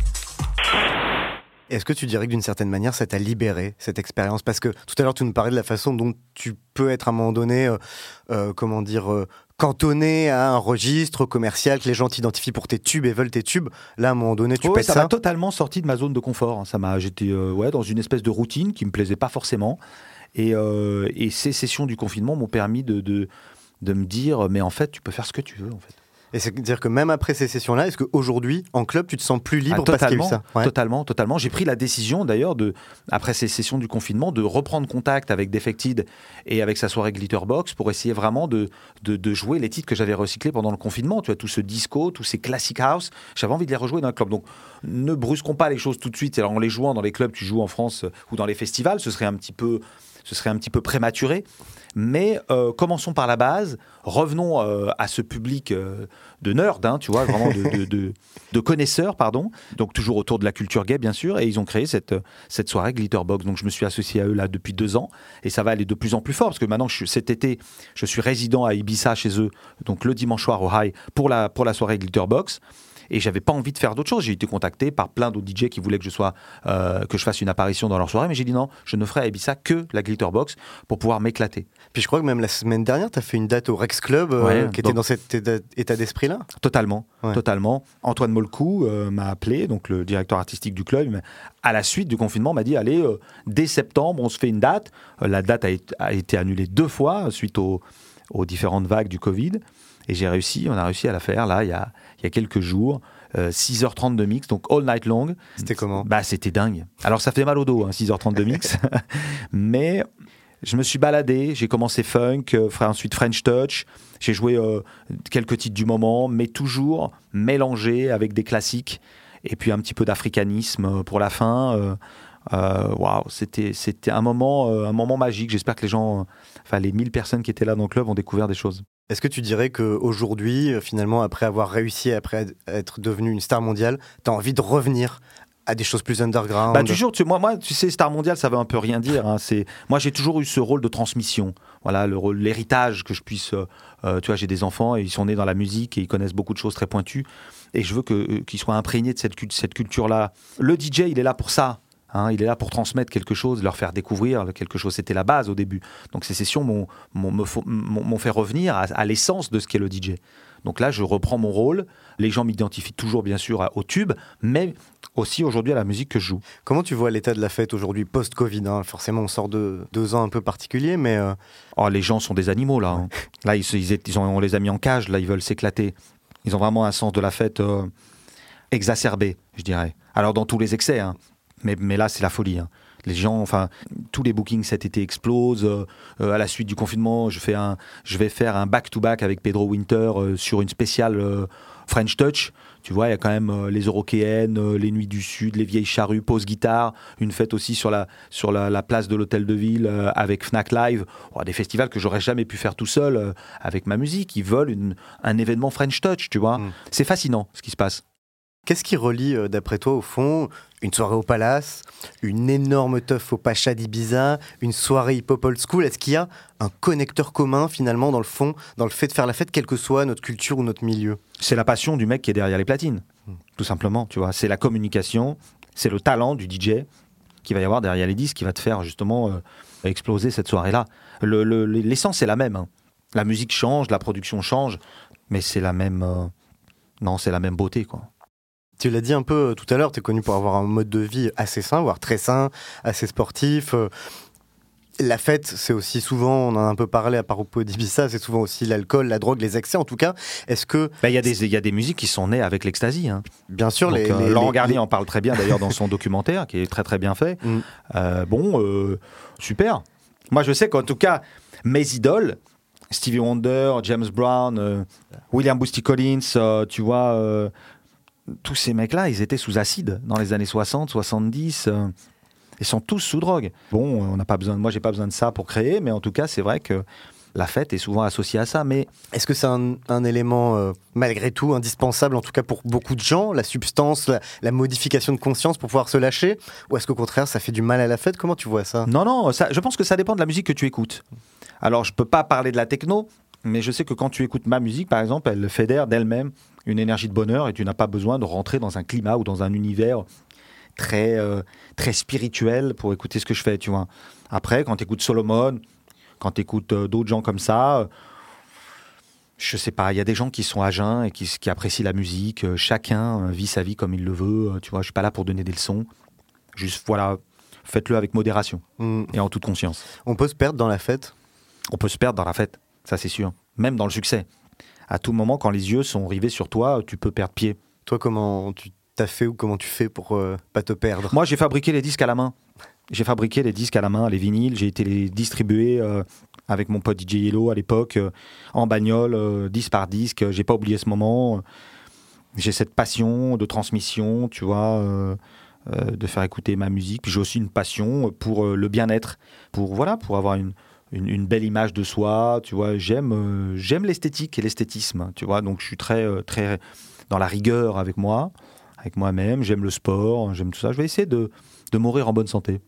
Est-ce que tu dirais que d'une certaine manière, ça t'a libéré, cette expérience? Parce que tout à l'heure, tu nous parlais de la façon dont tu peux être à un moment donné, euh, euh, comment dire, euh, cantonné à un registre commercial, que les gens t'identifient pour tes tubes et veulent tes tubes. Là, à un moment donné, tu Ouais, pètes ça ça. m'a totalement sorti de ma zone de confort. Ça m'a, j'étais euh, ouais, dans une espèce de routine qui me plaisait pas forcément. Et, euh, et ces sessions du confinement m'ont permis de, de, de me dire, mais en fait, tu peux faire ce que tu veux, en fait. Et c'est-à-dire que même après ces sessions-là, est-ce qu'aujourd'hui, en club, tu te sens plus libre Ah, parce qu'il y a eu totalement, ça? Ouais. totalement, totalement. J'ai pris la décision d'ailleurs de, après ces sessions du confinement, de reprendre contact avec Defected et avec sa soirée Glitterbox pour essayer vraiment de, de, de jouer les titres que j'avais recyclés pendant le confinement. Tu vois, tout ce disco, tous ces classic house, j'avais envie de les rejouer dans un club. Donc, ne brusquons pas les choses tout de suite. Alors, en les jouant dans les clubs, tu joues en France ou dans les festivals, ce serait un petit peu ce serait un petit peu prématuré. Mais euh, commençons par la base, revenons euh, à ce public euh, de nerds, hein, tu vois, vraiment de, de, de, de connaisseurs, pardon. Donc toujours autour de la culture gay, bien sûr, et ils ont créé cette, cette soirée Glitterbox. Donc je me suis associé à eux là depuis deux ans, et ça va aller de plus en plus fort, parce que maintenant, je, cet été, je suis résident à Ibiza chez eux, donc le dimanche soir au High, pour la, pour la soirée Glitterbox. Et j'avais pas envie de faire d'autres choses. J'ai été contacté par plein d'autres D J qui voulaient que je sois, euh, que je fasse une apparition dans leur soirée, mais j'ai dit non, je ne ferai à Ibiza que la Glitterbox pour pouvoir m'éclater. Puis je crois que même la semaine dernière, tu as fait une date au Rex Club euh, ouais, qui était donc, dans cet état, état d'esprit-là. Totalement, ouais. totalement. Antoine Molcou euh, m'a appelé, donc le directeur artistique du club, mais à la suite du confinement, m'a dit allez, euh, dès septembre, on se fait une date. Euh, la date a, a été annulée deux fois suite aux, aux différentes vagues du Covid, et j'ai réussi, on a réussi à la faire là il y a, il y a quelques jours. Euh, six heures trente de mix, donc all night long. C'était comment ? Bah, c'était dingue. Alors, ça fait mal au dos, hein, six heures trente de mix. Mais je me suis baladé. J'ai commencé funk, euh, ensuite French touch. J'ai joué euh, quelques titres du moment, mais toujours mélangé avec des classiques. Et puis un petit peu d'africanisme pour la fin. Euh, euh, waouh, c'était, c'était un moment, euh, un moment magique. J'espère que les gens, enfin, euh, les mille personnes qui étaient là dans le club ont découvert des choses. Est-ce que tu dirais qu'aujourd'hui, finalement, après avoir réussi, après être devenu une star mondiale, tu as envie de revenir à des choses plus underground ? Bah, toujours, tu, moi, moi, tu sais, star mondiale, ça veut un peu rien dire. Hein, c'est, moi, j'ai toujours eu ce rôle de transmission. Voilà, le rôle, l'héritage que je puisse... Euh, tu vois, j'ai des enfants et ils sont nés dans la musique et ils connaissent beaucoup de choses très pointues. Et je veux que, euh, qu'ils soient imprégnés de cette, cette culture-là. Le D J, il est là pour ça. Hein, il est là pour transmettre quelque chose, leur faire découvrir quelque chose. C'était la base au début. Donc ces sessions m'ont, m'ont, m'ont, m'ont fait revenir à, à l'essence de ce qu'est le D J. Donc là, je reprends mon rôle. Les gens m'identifient toujours, bien sûr, au tube, mais aussi aujourd'hui à la musique que je joue. Comment tu vois l'état de la fête aujourd'hui, post-Covid, hein ? Forcément, on sort de deux ans un peu particuliers, mais... Euh... Oh, les gens sont des animaux, là. Hein. Là, ils, ils, ils ont, on les a mis en cage, là, ils veulent s'éclater. Ils ont vraiment un sens de la fête euh, exacerbé, je dirais. Alors, dans tous les excès, hein. Mais, mais là, c'est la folie. Hein. Les gens, enfin, tous les bookings cet été explosent. Euh, à la suite du confinement, je, fais un, je vais faire un back-to-back avec Pedro Winter euh, sur une spéciale euh, French Touch. Tu vois, il y a quand même euh, les Eurokéennes, euh, les Nuits du Sud, les Vieilles Charrues, Pause Guitare, une fête aussi sur la, sur la, la place de l'Hôtel de Ville euh, avec Fnac Live. Oh, des festivals que j'aurais jamais pu faire tout seul euh, avec ma musique. Ils veulent une, un événement French Touch, tu vois. Mm. C'est fascinant ce qui se passe. Qu'est-ce qui relie, euh, d'après toi, au fond, une soirée au Palace, une énorme teuf au Pacha d'Ibiza, une soirée hip-hop old school ? Est-ce qu'il y a un connecteur commun, finalement, dans le fond, dans le fait de faire la fête, quelle que soit notre culture ou notre milieu ? C'est la passion du mec qui est derrière les platines, mmh. tout simplement, tu vois. C'est la communication, c'est le talent du D J qui va y avoir derrière les disques qui va te faire, justement, euh, exploser cette soirée-là. Le, le, l'essence est la même. Hein. La musique change, la production change, mais c'est la même... Euh... Non, c'est la même beauté, quoi. Tu l'as dit un peu tout à l'heure, tu es connu pour avoir un mode de vie assez sain, voire très sain, assez sportif. La fête, c'est aussi souvent, on en a un peu parlé à propos d'Ibiza, c'est souvent aussi l'alcool, la drogue, les excès en tout cas. Est-ce que... Il bah, y, y a des musiques qui sont nées avec l'ecstasy. Hein. Bien sûr. Donc, les, euh, les, Laurent les, Garnier les... en parle très bien d'ailleurs dans son documentaire, qui est très très bien fait. Mm. Euh, bon, euh, super. Moi je sais qu'en tout cas, mes idoles, Stevie Wonder, James Brown, euh, William Boosty Collins, euh, tu vois... Euh, tous ces mecs-là, ils étaient sous acide dans les années soixante, soixante-dix. Euh, ils sont tous sous drogue. Bon, on n'a pas besoin, moi, j'ai pas besoin de ça pour créer, mais en tout cas, c'est vrai que la fête est souvent associée à ça. Mais est-ce que c'est un, un élément, euh, malgré tout, indispensable, en tout cas pour beaucoup de gens, la substance, la, la modification de conscience pour pouvoir se lâcher ? Ou est-ce qu'au contraire, ça fait du mal à la fête ? Comment tu vois ça ? Non, non, ça, je pense que ça dépend de la musique que tu écoutes. Alors, je peux pas parler de la techno, mais je sais que quand tu écoutes ma musique, par exemple, elle fédère d'elle-même une énergie de bonheur et tu n'as pas besoin de rentrer dans un climat ou dans un univers très, euh, très spirituel pour écouter ce que je fais, tu vois. Après, quand tu écoutes Solomon, quand tu écoutes euh, d'autres gens comme ça, euh, je sais pas, il y a des gens qui sont à jeun et qui, qui apprécient la musique. Euh, chacun euh, vit sa vie comme il le veut. Euh, tu vois, je suis pas là pour donner des leçons. Juste, voilà, faites-le avec modération mmh. et en toute conscience. On peut se perdre dans la fête ? On peut se perdre dans la fête, ça c'est sûr. Même dans le succès. À tout moment, quand les yeux sont rivés sur toi, tu peux perdre pied. Toi, comment tu t'as fait ou comment tu fais pour euh, pas te perdre ? Moi, j'ai fabriqué les disques à la main. J'ai fabriqué les disques à la main, les vinyles. J'ai été les distribuer euh, avec mon pote D J Yellow à l'époque, euh, en bagnole, euh, disque par disque. J'ai pas oublié ce moment. J'ai cette passion de transmission, tu vois. Euh, euh, de faire écouter ma musique. Puis j'ai aussi une passion pour euh, le bien-être, pour voilà, pour avoir une, une, une belle image de soi. Tu vois, j'aime, euh, j'aime l'esthétique et l'esthétisme. Tu vois, donc je suis très, euh, très dans la rigueur avec moi, avec moi-même. J'aime le sport, j'aime tout ça. Je vais essayer de, de mourir en bonne santé.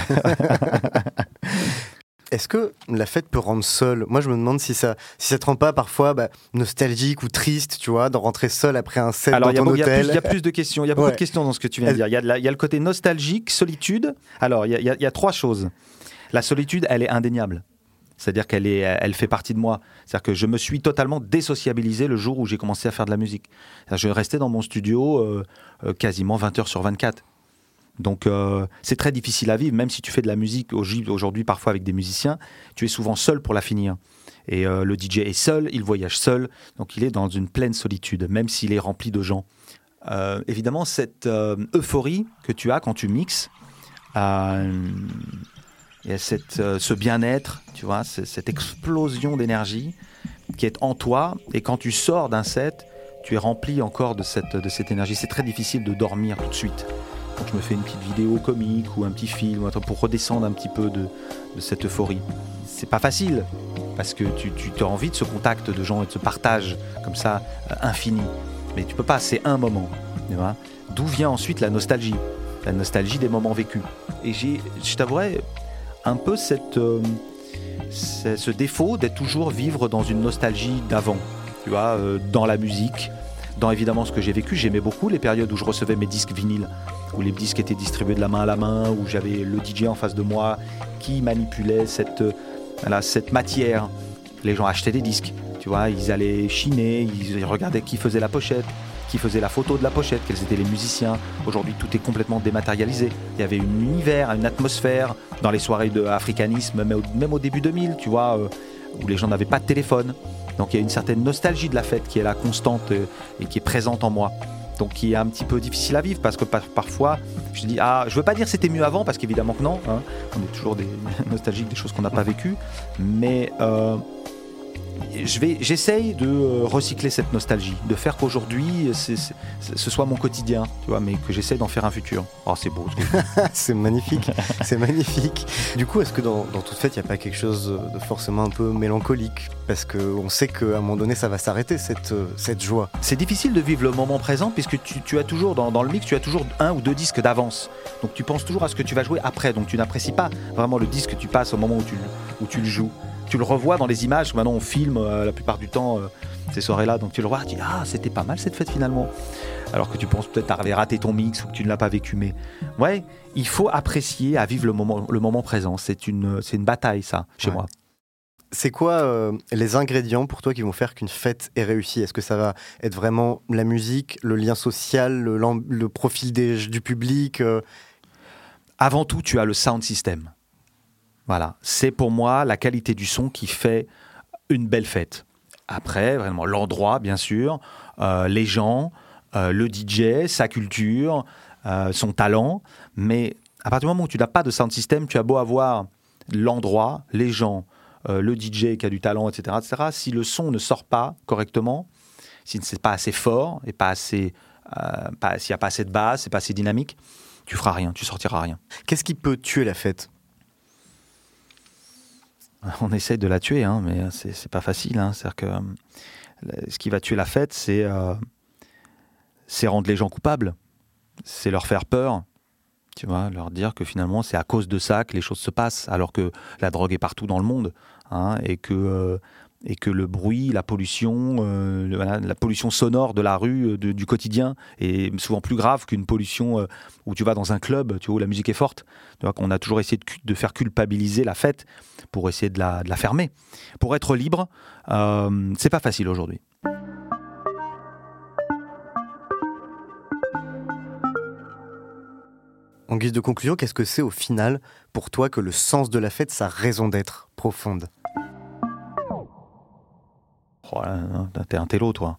Est-ce que la fête peut rendre seul ? Moi, je me demande si ça, si ça te rend pas parfois bah, nostalgique ou triste, tu vois, de rentrer seul après un set Alors, dans ton il y, hôtel. y, y a plus de questions. Il y a beaucoup Ouais. de questions dans ce que tu viens de dire. Il y, y a le côté nostalgique, solitude. Alors, il y, y, y a trois choses. La solitude, elle est indéniable. C'est-à-dire qu'elle est, elle fait partie de moi. C'est-à-dire que je me suis totalement désociabilisé le jour où j'ai commencé à faire de la musique. Je restais dans mon studio euh, euh, quasiment vingt heures sur vingt-quatre. Donc euh, c'est très difficile à vivre, même si tu fais de la musique aujourd'hui parfois avec des musiciens, tu es souvent seul pour la finir. Et euh, le D J est seul, il voyage seul, donc il est dans une pleine solitude, même s'il est rempli de gens. Euh, évidemment, cette euh, euphorie que tu as quand tu mixes, euh, il y a cette, euh, ce bien-être, tu vois, cette explosion d'énergie qui est en toi, et quand tu sors d'un set, tu es rempli encore de cette, de cette énergie. C'est très difficile de dormir tout de suite. Donc je me fais une petite vidéo comique ou un petit film pour redescendre un petit peu de, de cette euphorie. C'est pas facile parce que tu, tu as envie de ce contact de gens et de ce partage comme ça euh, infini. Mais tu peux pas, c'est un moment. Tu vois. D'où vient ensuite la nostalgie, la nostalgie des moments vécus. Et j'ai, je t'avouerais, un peu cette, euh, ce défaut d'être toujours vivre dans une nostalgie d'avant. Tu vois, euh, dans la musique, dans évidemment ce que j'ai vécu. J'aimais beaucoup les périodes où je recevais mes disques vinyles, où les disques étaient distribués de la main à la main, où j'avais le D J en face de moi qui manipulait cette, euh, voilà, cette matière. Les gens achetaient des disques, tu vois, ils allaient chiner, ils regardaient qui faisait la pochette, qui faisait la photo de la pochette, quels étaient les musiciens. Aujourd'hui, tout est complètement dématérialisé. Il y avait un univers, une atmosphère dans les soirées de africanisme, même au, même au début deux mille, tu vois, euh, où les gens n'avaient pas de téléphone. Donc il y a une certaine nostalgie de la fête qui est là, constante euh, et qui est présente en moi. Donc qui est un petit peu difficile à vivre parce que par, parfois je dis ah je veux pas dire c'était mieux avant parce qu'évidemment que non, hein, on est toujours des nostalgiques des choses qu'on n'a pas vécues, mais euh, je vais, j'essaye de recycler cette nostalgie, de faire qu'aujourd'hui c'est, c'est, ce soit mon quotidien, tu vois, mais que j'essaye d'en faire un futur. Oh c'est beau. C'est magnifique, c'est magnifique. Du coup, est-ce que dans, dans toute fête, il n'y a pas quelque chose de forcément un peu mélancolique ? Parce qu'on sait qu'à un moment donné, ça va s'arrêter, cette, cette joie. C'est difficile de vivre le moment présent puisque tu, tu as toujours, dans, dans le mix, tu as toujours un ou deux disques d'avance. Donc tu penses toujours à ce que tu vas jouer après. Donc tu n'apprécies pas vraiment le disque que tu passes au moment où tu, où tu le joues. Tu le revois dans les images. Maintenant, on filme euh, la plupart du temps euh, ces soirées-là. Donc tu le vois, tu dis « Ah, c'était pas mal cette fête finalement ». Alors que tu penses peut-être que tu avais raté ton mix ou que tu ne l'as pas vécu. Mais ouais, il faut apprécier à vivre le moment, le moment présent. C'est une, c'est une bataille, ça, chez ouais. moi. C'est quoi euh, les ingrédients pour toi qui vont faire qu'une fête est réussie ? Est-ce que ça va être vraiment la musique, le lien social, le, le profil des, du public euh... Avant tout, tu as le sound system. Voilà, c'est pour moi la qualité du son qui fait une belle fête. Après, vraiment, l'endroit, bien sûr, euh, les gens, euh, le D J, sa culture, euh, son talent. Mais à partir du moment où tu n'as pas de sound system, tu as beau avoir l'endroit, les gens, euh, le D J qui a du talent, et cetera, et cetera. Si le son ne sort pas correctement, si c'est pas assez fort et pas assez, euh, pas, s'il n'y a pas assez de basse, c'est pas assez dynamique, tu feras rien, tu sortiras rien. Qu'est-ce qui peut tuer la fête ? On essaye de la tuer, hein, mais c'est, c'est pas facile. Hein. C'est-à-dire que euh, ce qui va tuer la fête, c'est, euh, c'est rendre les gens coupables. C'est leur faire peur, tu vois, leur dire que finalement c'est à cause de ça que les choses se passent, alors que la drogue est partout dans le monde, hein, et que euh, et que le bruit, la pollution, euh, le, voilà, la pollution sonore de la rue, de, du quotidien, est souvent plus grave qu'une pollution euh, où tu vas dans un club, tu vois, où la musique est forte. Tu vois, qu'on a toujours essayé de, de faire culpabiliser la fête pour essayer de la, de la fermer. Pour être libre, euh, c'est pas facile aujourd'hui. En guise de conclusion, qu'est-ce que c'est au final pour toi que le sens de la fête, sa raison d'être profonde ? Oh là, t'es un télo, toi.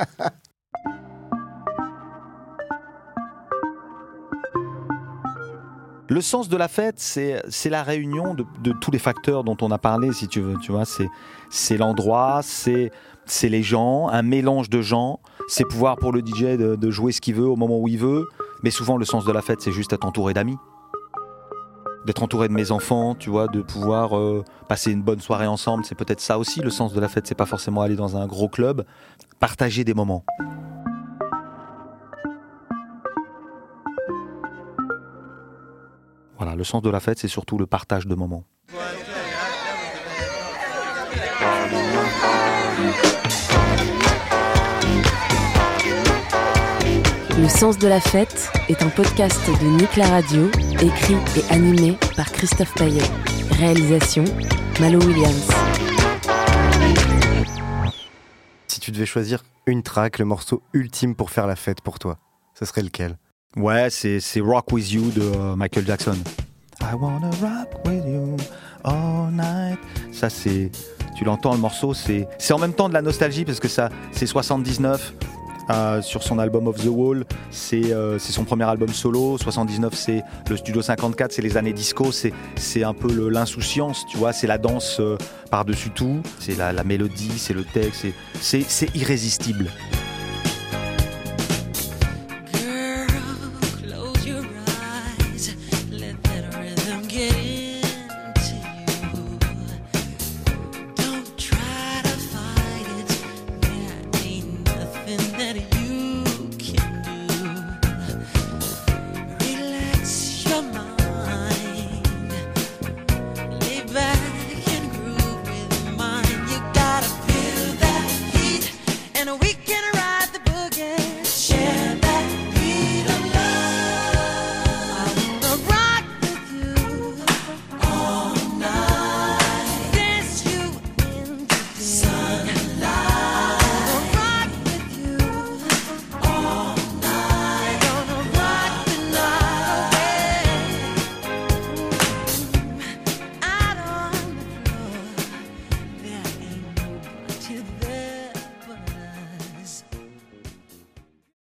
Le sens de la fête, c'est, c'est la réunion de, de tous les facteurs dont on a parlé, si tu veux. Tu vois, c'est, c'est l'endroit, c'est, c'est les gens, un mélange de gens. C'est pouvoir pour le D J de, de jouer ce qu'il veut au moment où il veut. Mais souvent, le sens de la fête, c'est juste être entouré d'amis. D'être entouré de mes enfants, tu vois, de pouvoir euh, passer une bonne soirée ensemble. C'est peut-être ça aussi, le sens de la fête. C'est pas forcément aller dans un gros club. Partager des moments. Voilà, le sens de la fête, c'est surtout le partage de moments. Le sens de la fête est un podcast de Nick la Radio, écrit et animé par Christophe Payet. Réalisation, Malo Williams. Si tu devais choisir une track, le morceau ultime pour faire la fête pour toi, ce serait lequel ? Ouais, c'est, c'est Rock With You de euh, Michael Jackson. I wanna rock with you all night. Ça, c'est... Tu l'entends, le morceau, c'est... C'est en même temps de la nostalgie, parce que ça, c'est soixante-dix-neuf... Euh, sur son album Off the Wall, c'est, euh, c'est son premier album solo. soixante-dix-neuf, c'est le Studio cinquante-quatre, c'est les années disco, c'est, c'est un peu le, l'insouciance, tu vois, c'est la danse euh, par-dessus tout, c'est la, la mélodie, c'est le texte, c'est, c'est, c'est irrésistible.